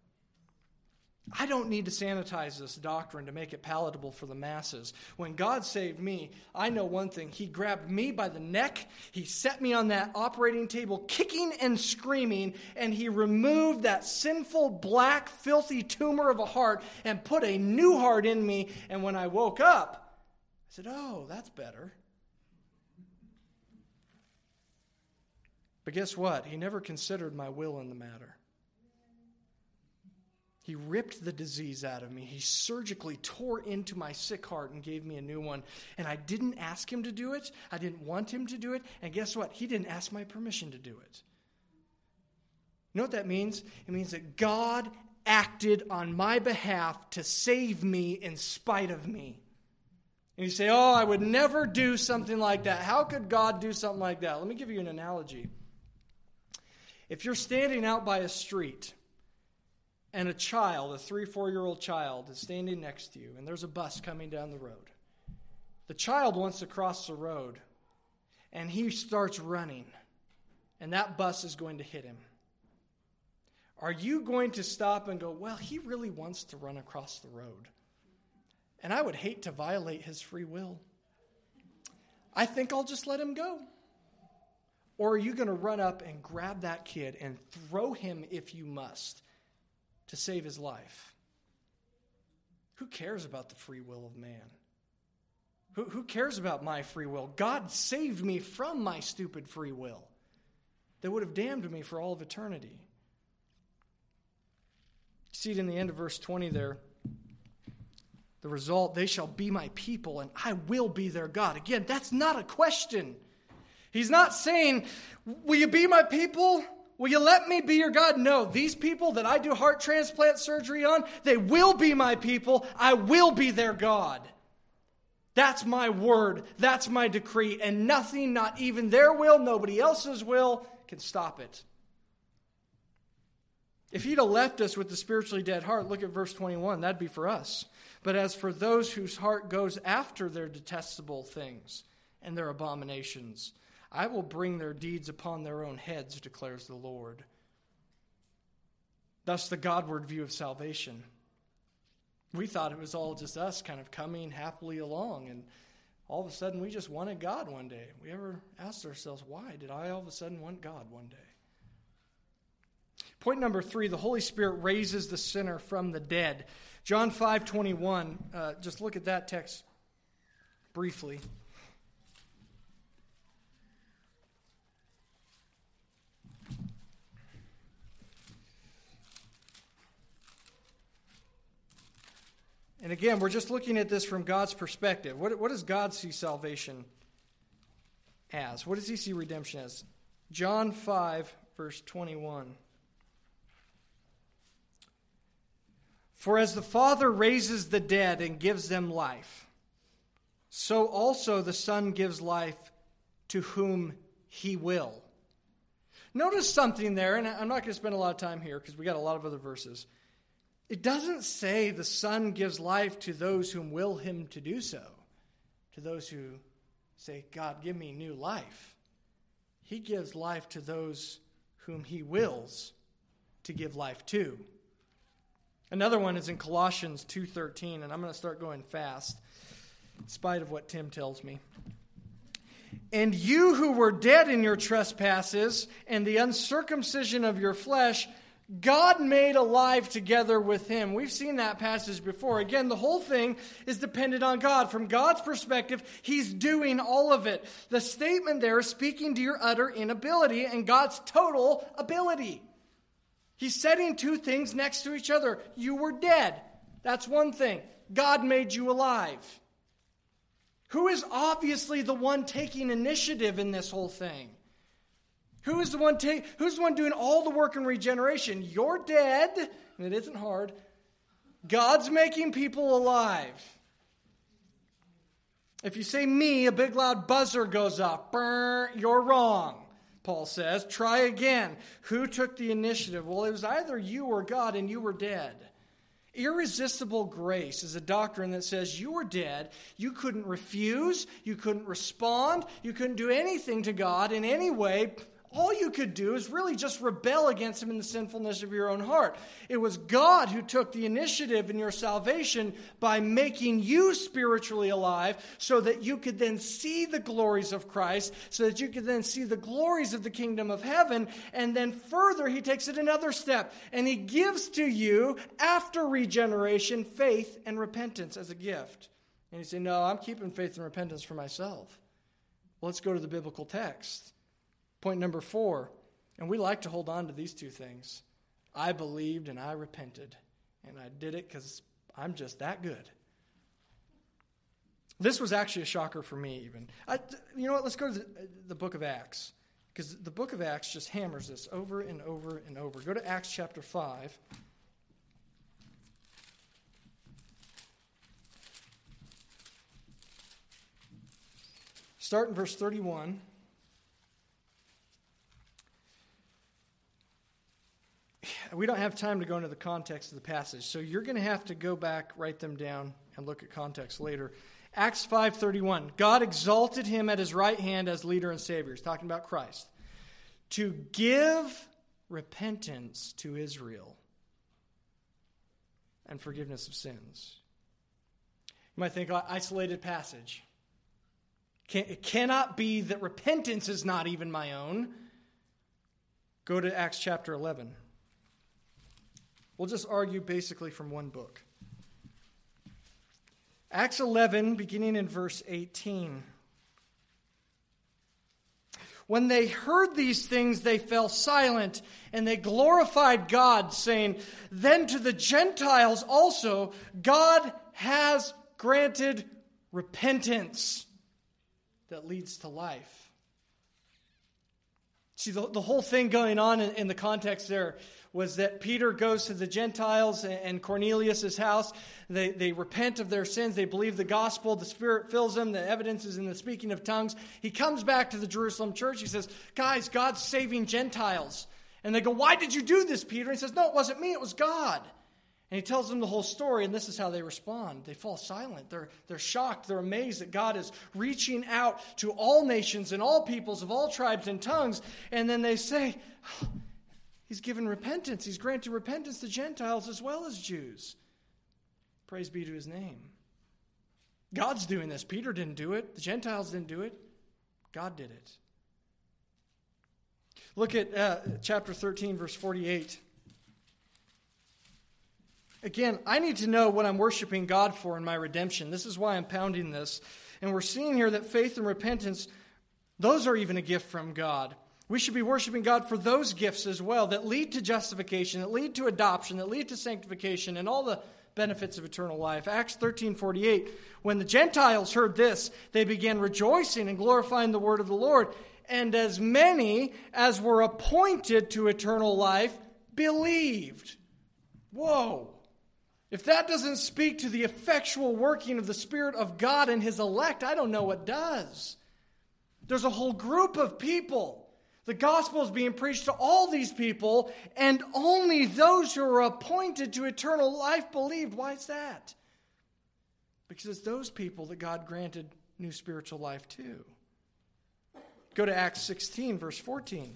I don't need to sanitize this doctrine to make it palatable for the masses. When God saved me, I know one thing. He grabbed me by the neck, he set me on that operating table kicking and screaming, and he removed that sinful, black, filthy tumor of a heart and put a new heart in me. And when I woke up, I said, oh, that's better. But guess what? He never considered my will in the matter. He ripped the disease out of me. He surgically tore into my sick heart and gave me a new one. And I didn't ask him to do it. I didn't want him to do it. And guess what? He didn't ask my permission to do it. You know what that means? It means that God acted on my behalf to save me in spite of me. And you say, oh, I would never do something like that. How could God do something like that? Let me give you an analogy. If you're standing out by a street, and a child, a 3-4-year-old child, is standing next to you, and there's a bus coming down the road. The child wants to cross the road, and he starts running, and that bus is going to hit him. Are you going to stop and go, well, he really wants to run across the road, and I would hate to violate his free will. I think I'll just let him go. Or are you going to run up and grab that kid and throw him if you must, to save his life? Who cares about the free will of man? Who cares about my free will? God saved me from my stupid free will that would have damned me for all of eternity. You see it in the end of verse 20 there. The result, they shall be my people and I will be their God. Again, that's not a question. He's not saying, will you be my people? Will you let me be your God? No, these people that I do heart transplant surgery on, they will be my people. I will be their God. That's my word. That's my decree. And nothing, not even their will, nobody else's will, can stop it. If he'd have left us with the spiritually dead heart, look at verse 21, that'd be for us. But as for those whose heart goes after their detestable things and their abominations, I will bring their deeds upon their own heads, declares the Lord. Thus the Godward view of salvation. We thought it was all just us kind of coming happily along, and all of a sudden we just wanted God one day. We ever asked ourselves, why did I all of a sudden want God one day? Point number 3, the Holy Spirit raises the sinner from the dead. John 5:21, just look at that text briefly. And again, we're just looking at this from God's perspective. What does God see salvation as? What does he see redemption as? John 5, verse 21. For as the Father raises the dead and gives them life, so also the Son gives life to whom he will. Notice something there, and I'm not going to spend a lot of time here because we got a lot of other verses. It doesn't say the Son gives life to those whom will him to do so, to those who say, God, give me new life. He gives life to those whom he wills to give life to. Another one is in Colossians 2:13, and I'm going to start going fast, in spite of what Tim tells me. And you who were dead in your trespasses and the uncircumcision of your flesh, God made alive together with him. We've seen that passage before. Again, the whole thing is dependent on God. From God's perspective, he's doing all of it. The statement there is speaking to your utter inability and God's total ability. He's setting two things next to each other. You were dead. That's one thing. God made you alive. Who is obviously the one taking initiative in this whole thing? Who's the one doing all the work in regeneration? You're dead, and it isn't hard. God's making people alive. If you say me, a big loud buzzer goes off. Brr, you're wrong, Paul says. Try again. Who took the initiative? Well, it was either you or God, and you were dead. Irresistible grace is a doctrine that says you were dead, you couldn't refuse, you couldn't respond, you couldn't do anything to God in any way. All you could do is really just rebel against Him in the sinfulness of your own heart. It was God who took the initiative in your salvation by making you spiritually alive so that you could then see the glories of Christ, so that you could then see the glories of the kingdom of heaven. And then further, He takes it another step and He gives to you, after regeneration, faith and repentance as a gift. And you say, no, I'm keeping faith and repentance for myself. Well, let's go to the biblical text. Point number 4, and we like to hold on to these two things. I believed and I repented, and I did it because I'm just that good. This was actually a shocker for me even. You know what, let's go to the book of Acts, because the book of Acts just hammers this over and over and over. Go to Acts chapter 5. Start in verse 31. We don't have time to go into the context of the passage, so you're going to have to go back, write them down, and look at context later. Acts 5:31, God exalted Him at His right hand as leader and Savior. He's talking about Christ. To give repentance to Israel and forgiveness of sins. You might think, isolated passage. It cannot be that repentance is not even my own. Go to Acts chapter 11. We'll just argue basically from one book. Acts 11, beginning in verse 18. When they heard these things, they fell silent, and they glorified God, saying, then to the Gentiles also God has granted repentance that leads to life. See, the whole thing going on in the context there was that Peter goes to the Gentiles and Cornelius' house. They repent of their sins. They believe the gospel. The Spirit fills them. The evidence is in the speaking of tongues. He comes back to the Jerusalem church. He says, guys, God's saving Gentiles. And they go, why did you do this, Peter? And he says, no, it wasn't me. It was God. And he tells them the whole story, and this is how they respond. They fall silent. They're shocked. They're amazed that God is reaching out to all nations and all peoples of all tribes and tongues. And then they say, He's given repentance. He's granted repentance to Gentiles as well as Jews. Praise be to His name. God's doing this. Peter didn't do it. The Gentiles didn't do it. God did it. Look at chapter 13, verse 48. Again, I need to know what I'm worshiping God for in my redemption. This is why I'm pounding this. And we're seeing here that faith and repentance, those are even a gift from God. We should be worshiping God for those gifts as well that lead to justification, that lead to adoption, that lead to sanctification, and all the benefits of eternal life. Acts 13:48, when the Gentiles heard this, they began rejoicing and glorifying the word of the Lord. And as many as were appointed to eternal life believed. Whoa. If that doesn't speak to the effectual working of the Spirit of God and His elect, I don't know what does. There's a whole group of people. The gospel is being preached to all these people, and only those who are appointed to eternal life believed. Why is that? Because it's those people that God granted new spiritual life to. Go to Acts 16, verse 14.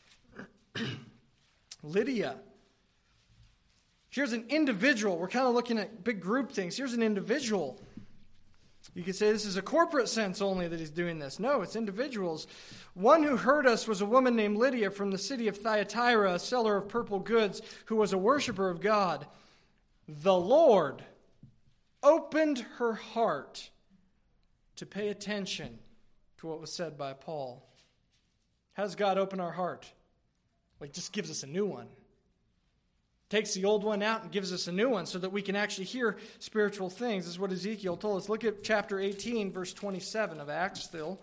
Lydia. Here's an individual. We're kind of looking at big group things. Here's an individual. You could say this is a corporate sense only that he's doing this. No, it's individuals. One who heard us was a woman named Lydia from the city of Thyatira, a seller of purple goods, who was a worshiper of God. The Lord opened her heart to pay attention to what was said by Paul. How does God open our heart? Well, He just gives us a new one. Takes the old one out and gives us a new one so that we can actually hear spiritual things. This is what Ezekiel told us. Look at chapter 18, verse 27 of Acts still.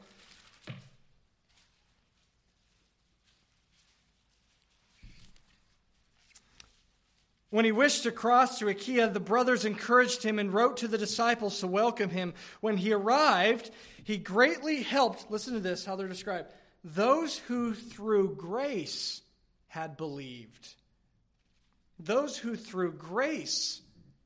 When he wished to cross to Achaia, the brothers encouraged him and wrote to the disciples to welcome him. When he arrived, he greatly helped, listen to this, how they're described, those who through grace had believed. Those who through grace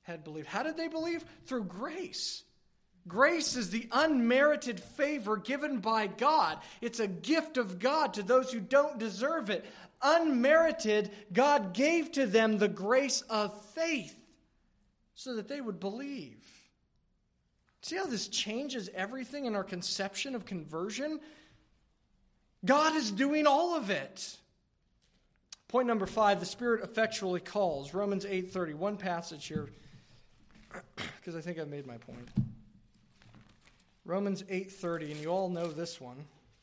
had believed. How did they believe? Through grace. Grace is the unmerited favor given by God. It's a gift of God to those who don't deserve it. Unmerited, God gave to them the grace of faith so that they would believe. See how this changes everything in our conception of conversion? God is doing all of it. Point number 5, the Spirit effectually calls. Romans 8:30. One passage here, because I think I've made my point. Romans 8:30, and you all know this one.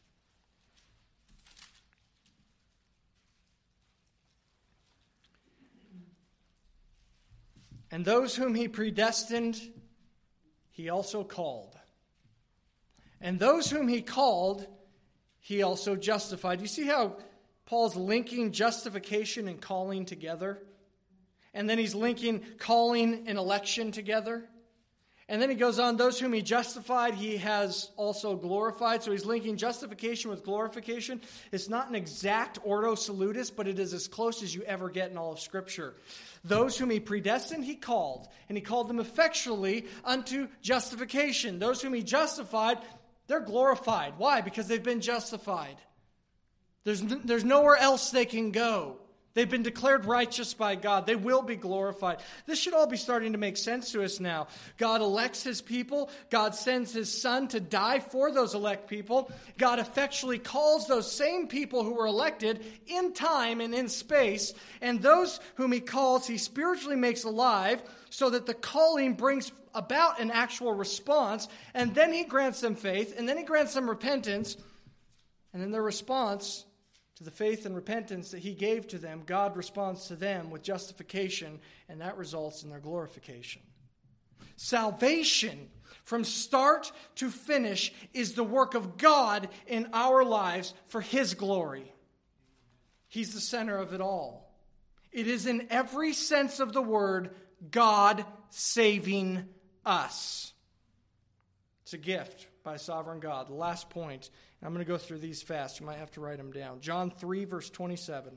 And those whom he predestined, he also called. And those whom he called, he also justified. You see how Paul's linking justification and calling together? And then he's linking calling and election together. And then he goes on, those whom he justified, he has also glorified. So he's linking justification with glorification. It's not an exact ordo salutis, but it is as close as you ever get in all of Scripture. Those whom he predestined, he called. And he called them effectually unto justification. Those whom he justified, they're glorified. Why? Because they've been justified. There's nowhere else they can go. They've been declared righteous by God. They will be glorified. This should all be starting to make sense to us now. God elects his people. God sends his Son to die for those elect people. God effectually calls those same people who were elected in time and in space. And those whom he calls, he spiritually makes alive so that the calling brings about an actual response. And then he grants them faith. And then he grants them repentance. And then their response to the faith and repentance that he gave to them, God responds to them with justification, and that results in their glorification. Salvation, from start to finish, is the work of God in our lives for his glory. He's the center of it all. It is in every sense of the word, God saving us. It's a gift by sovereign God. The last point, I'm going to go through these fast. You might have to write them down. John 3, verse 27.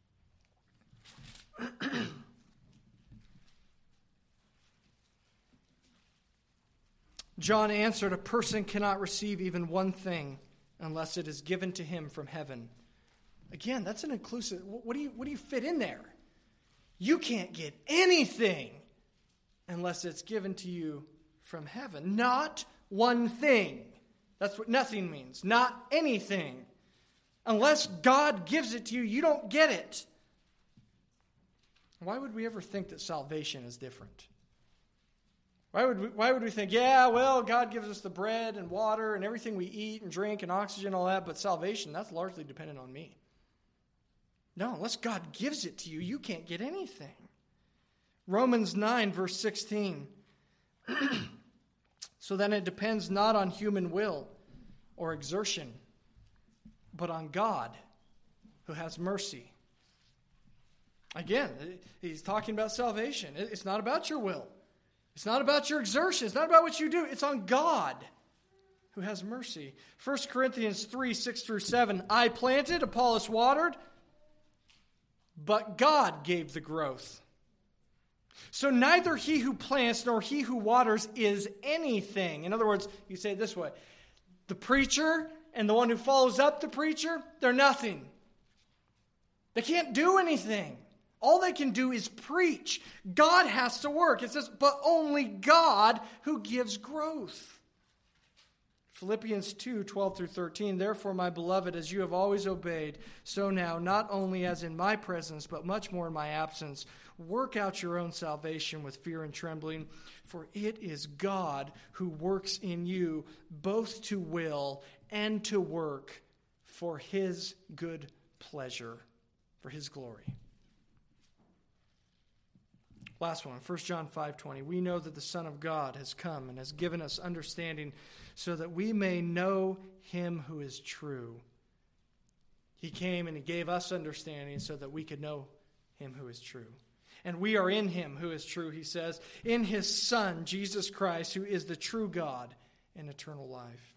John answered, a person cannot receive even one thing unless it is given to him from heaven. Again, that's an inclusive. What do you fit in there? You can't get anything unless it's given to you from heaven. Not one thing. That's what nothing means. Not anything. Unless God gives it to you, you don't get it. Why would we ever think that salvation is different? Why would we think, yeah, well, God gives us the bread and water and everything we eat and drink and oxygen and all that, but salvation, that's largely dependent on me. No, unless God gives it to you, you can't get anything. Romans 9, verse 16. So then it depends not on human will or exertion, but on God who has mercy. Again, he's talking about salvation. It's not about your will. It's not about your exertion. It's not about what you do. It's on God who has mercy. 1 Corinthians 3, 6 through 7. I planted, Apollos watered, but God gave the growth. So neither he who plants nor he who waters is anything. In other words, you say it this way. The preacher and the one who follows up the preacher, they're nothing. They can't do anything. All they can do is preach. God has to work. It says, but only God who gives growth. Philippians 2, 12 through 13. Therefore, my beloved, as you have always obeyed, so now, not only as in my presence, but much more in my absence, work out your own salvation with fear and trembling, for it is God who works in you both to will and to work for his good pleasure, for his glory. Last one, 1 John 5:20. We know that the Son of God has come and has given us understanding so that we may know him who is true. He came and he gave us understanding so that we could know him who is true. And we are in him who is true, he says, in his Son, Jesus Christ, who is the true God and eternal life.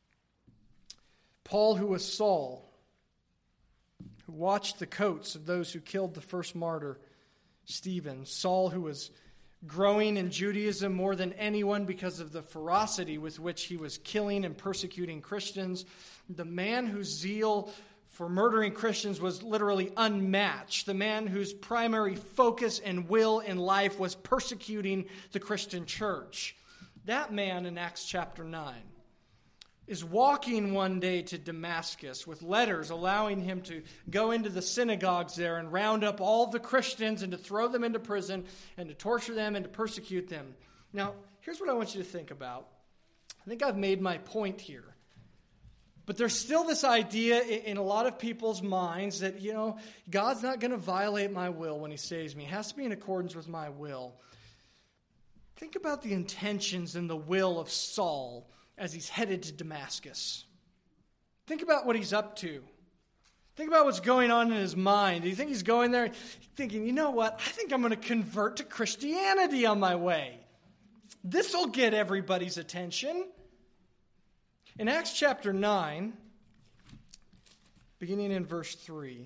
Paul, who was Saul, who watched the coats of those who killed the first martyr, Stephen. Saul, who was growing in Judaism more than anyone because of the ferocity with which he was killing and persecuting Christians. The man whose zeal for murdering Christians was literally unmatched. The man whose primary focus and will in life was persecuting the Christian church. That man in Acts chapter 9 is walking one day to Damascus with letters allowing him to go into the synagogues there and round up all the Christians and to throw them into prison and to torture them and to persecute them. Now, here's what I want you to think about. I think I've made my point here. But there's still this idea in a lot of people's minds that, God's not going to violate my will when he saves me. It has to be in accordance with my will. Think about the intentions and the will of Saul as he's headed to Damascus. Think about what he's up to. Think about what's going on in his mind. Do you think he's going there thinking, you know what, I think I'm going to convert to Christianity on my way. This will get everybody's attention. In Acts chapter 9, beginning in verse 3,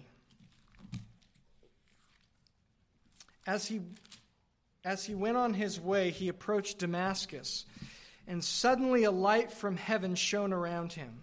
as he went on his way, he approached Damascus, and suddenly a light from heaven shone around him.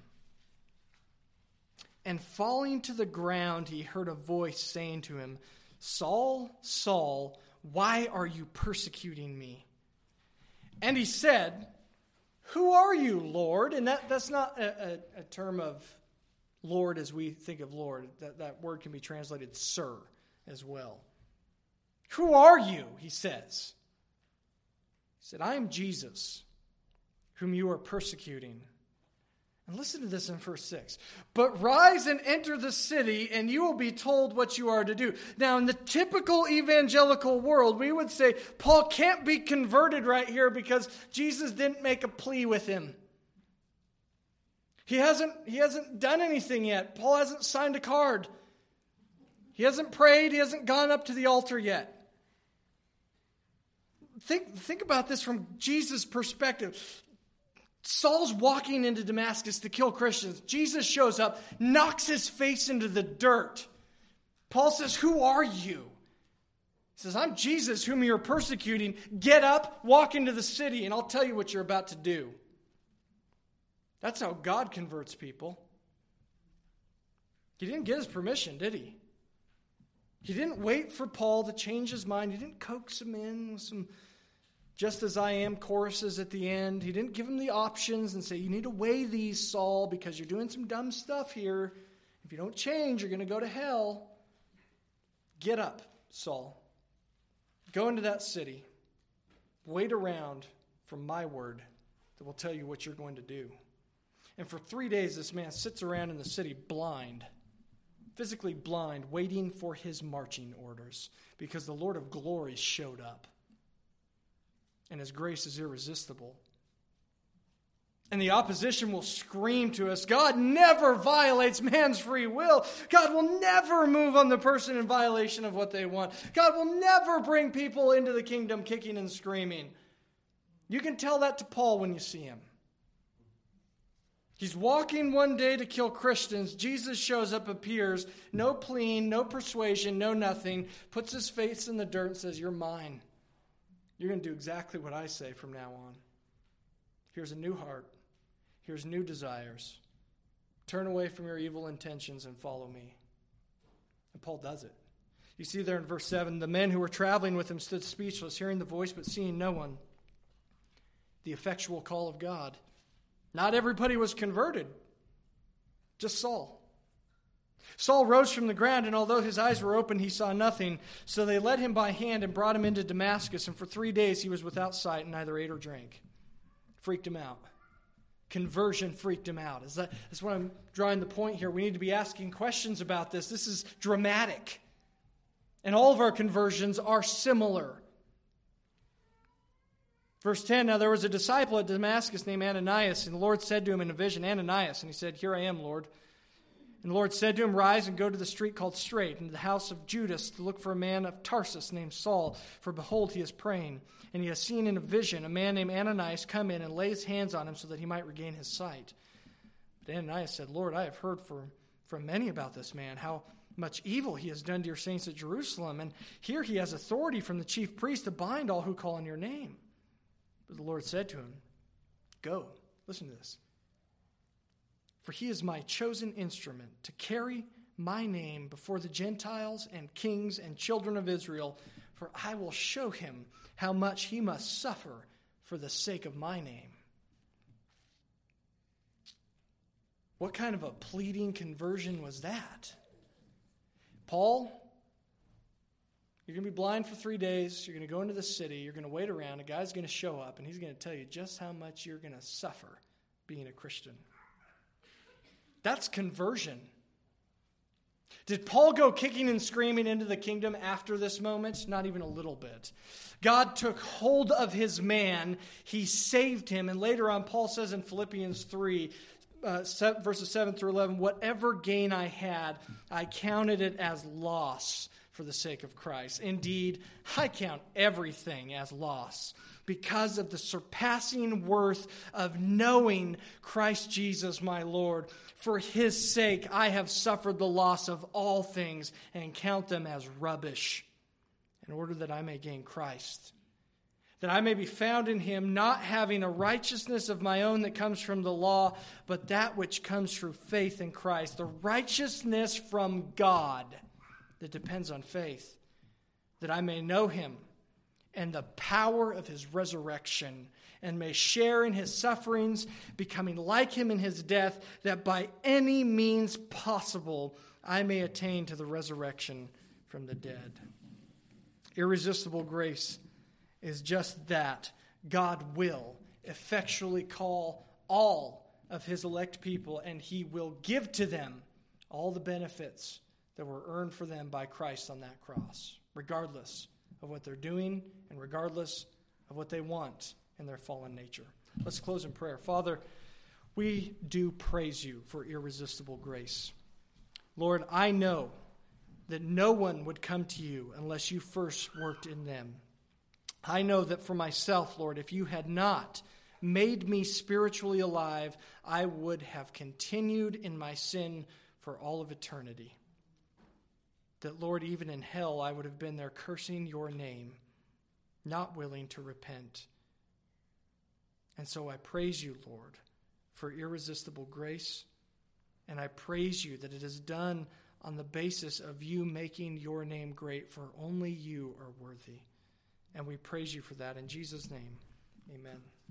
And falling to the ground, he heard a voice saying to him, Saul, Saul, why are you persecuting me? And he said, Who are you, Lord? And that's not a term of Lord as we think of Lord. That word can be translated sir as well. Who are you? He says. He said, I am Jesus, whom you are persecuting. And listen to this in verse 6. But rise and enter the city, and you will be told what you are to do. Now, in the typical evangelical world, we would say Paul can't be converted right here because Jesus didn't make a plea with him. He hasn't done anything yet. Paul hasn't signed a card. He hasn't prayed. He hasn't gone up to the altar yet. Think about this from Jesus' perspective. Saul's walking into Damascus to kill Christians. Jesus shows up, knocks his face into the dirt. Paul says, Who are you? He says, I'm Jesus, whom you're persecuting. Get up, walk into the city, and I'll tell you what you're about to do. That's how God converts people. He didn't get his permission, did he? He didn't wait for Paul to change his mind. He didn't coax him in with some just as I am choruses at the end. He didn't give him the options and say, you need to weigh these, Saul, because you're doing some dumb stuff here. If you don't change, you're going to go to hell. Get up, Saul. Go into that city. Wait around for my word that will tell you what you're going to do. And for 3 days, this man sits around in the city blind, physically blind, waiting for his marching orders because the Lord of glory showed up. And his grace is irresistible. And the opposition will scream to us, God never violates man's free will. God will never move on the person in violation of what they want. God will never bring people into the kingdom kicking and screaming. You can tell that to Paul when you see him. He's walking one day to kill Christians. Jesus shows up, appears, no pleading, no persuasion, no nothing, puts his face in the dirt and says, you're mine. You're going to do exactly what I say from now on. Here's a new heart. Here's new desires. Turn away from your evil intentions and follow me. And Paul does it. You see there in verse 7, the men who were traveling with him stood speechless, hearing the voice but seeing no one. The effectual call of God. Not everybody was converted. Just Saul. Saul rose from the ground, and although his eyes were open, he saw nothing. So they led him by hand and brought him into Damascus, and for 3 days he was without sight and neither ate or drank. Freaked him out. Conversion freaked him out. That's what I'm drawing the point here. We need to be asking questions about this. This is dramatic. And all of our conversions are similar. Verse 10, now there was a disciple at Damascus named Ananias, and the Lord said to him in a vision, Ananias, and he said, Here I am, Lord. And the Lord said to him, Rise and go to the street called Straight, into the house of Judas, to look for a man of Tarsus named Saul, for behold, he is praying. And he has seen in a vision a man named Ananias come in and lay his hands on him so that he might regain his sight. But Ananias said, Lord, I have heard from many about this man, how much evil he has done to your saints at Jerusalem. And here he has authority from the chief priest to bind all who call on your name. But the Lord said to him, Go, listen to this. For he is my chosen instrument to carry my name before the Gentiles and kings and children of Israel, for I will show him how much he must suffer for the sake of my name. What kind of a pleading conversion was that? Paul, you're going to be blind for 3 days. You're going to go into the city. You're going to wait around. A guy's going to show up, and he's going to tell you just how much you're going to suffer being a Christian. That's conversion. Did Paul go kicking and screaming into the kingdom after this moment? Not even a little bit. God took hold of his man. He saved him. And later on, Paul says in Philippians 3, verses 7 through 11, whatever gain I had, I counted it as loss for the sake of Christ. Indeed, I count everything as loss because of the surpassing worth of knowing Christ Jesus my Lord. For his sake, I have suffered the loss of all things and count them as rubbish, in order that I may gain Christ, that I may be found in him, not having a righteousness of my own that comes from the law, but that which comes through faith in Christ, the righteousness from God that depends on faith, that I may know him and the power of his resurrection, and may share in his sufferings, becoming like him in his death, that by any means possible I may attain to the resurrection from the dead. Irresistible grace is just that. God will effectually call all of his elect people, and he will give to them all the benefits that were earned for them by Christ on that cross, regardless of what they're doing and regardless of what they want in their fallen nature. Let's close in prayer. Father, we do praise you for irresistible grace. Lord, I know that no one would come to you unless you first worked in them. I know that for myself, Lord, if you had not made me spiritually alive, I would have continued in my sin for all of eternity. That, Lord, even in hell, I would have been there cursing your name, not willing to repent. And so I praise you, Lord, for irresistible grace, and I praise you that it is done on the basis of you making your name great, for only you are worthy. And we praise you for that. In Jesus' name, amen.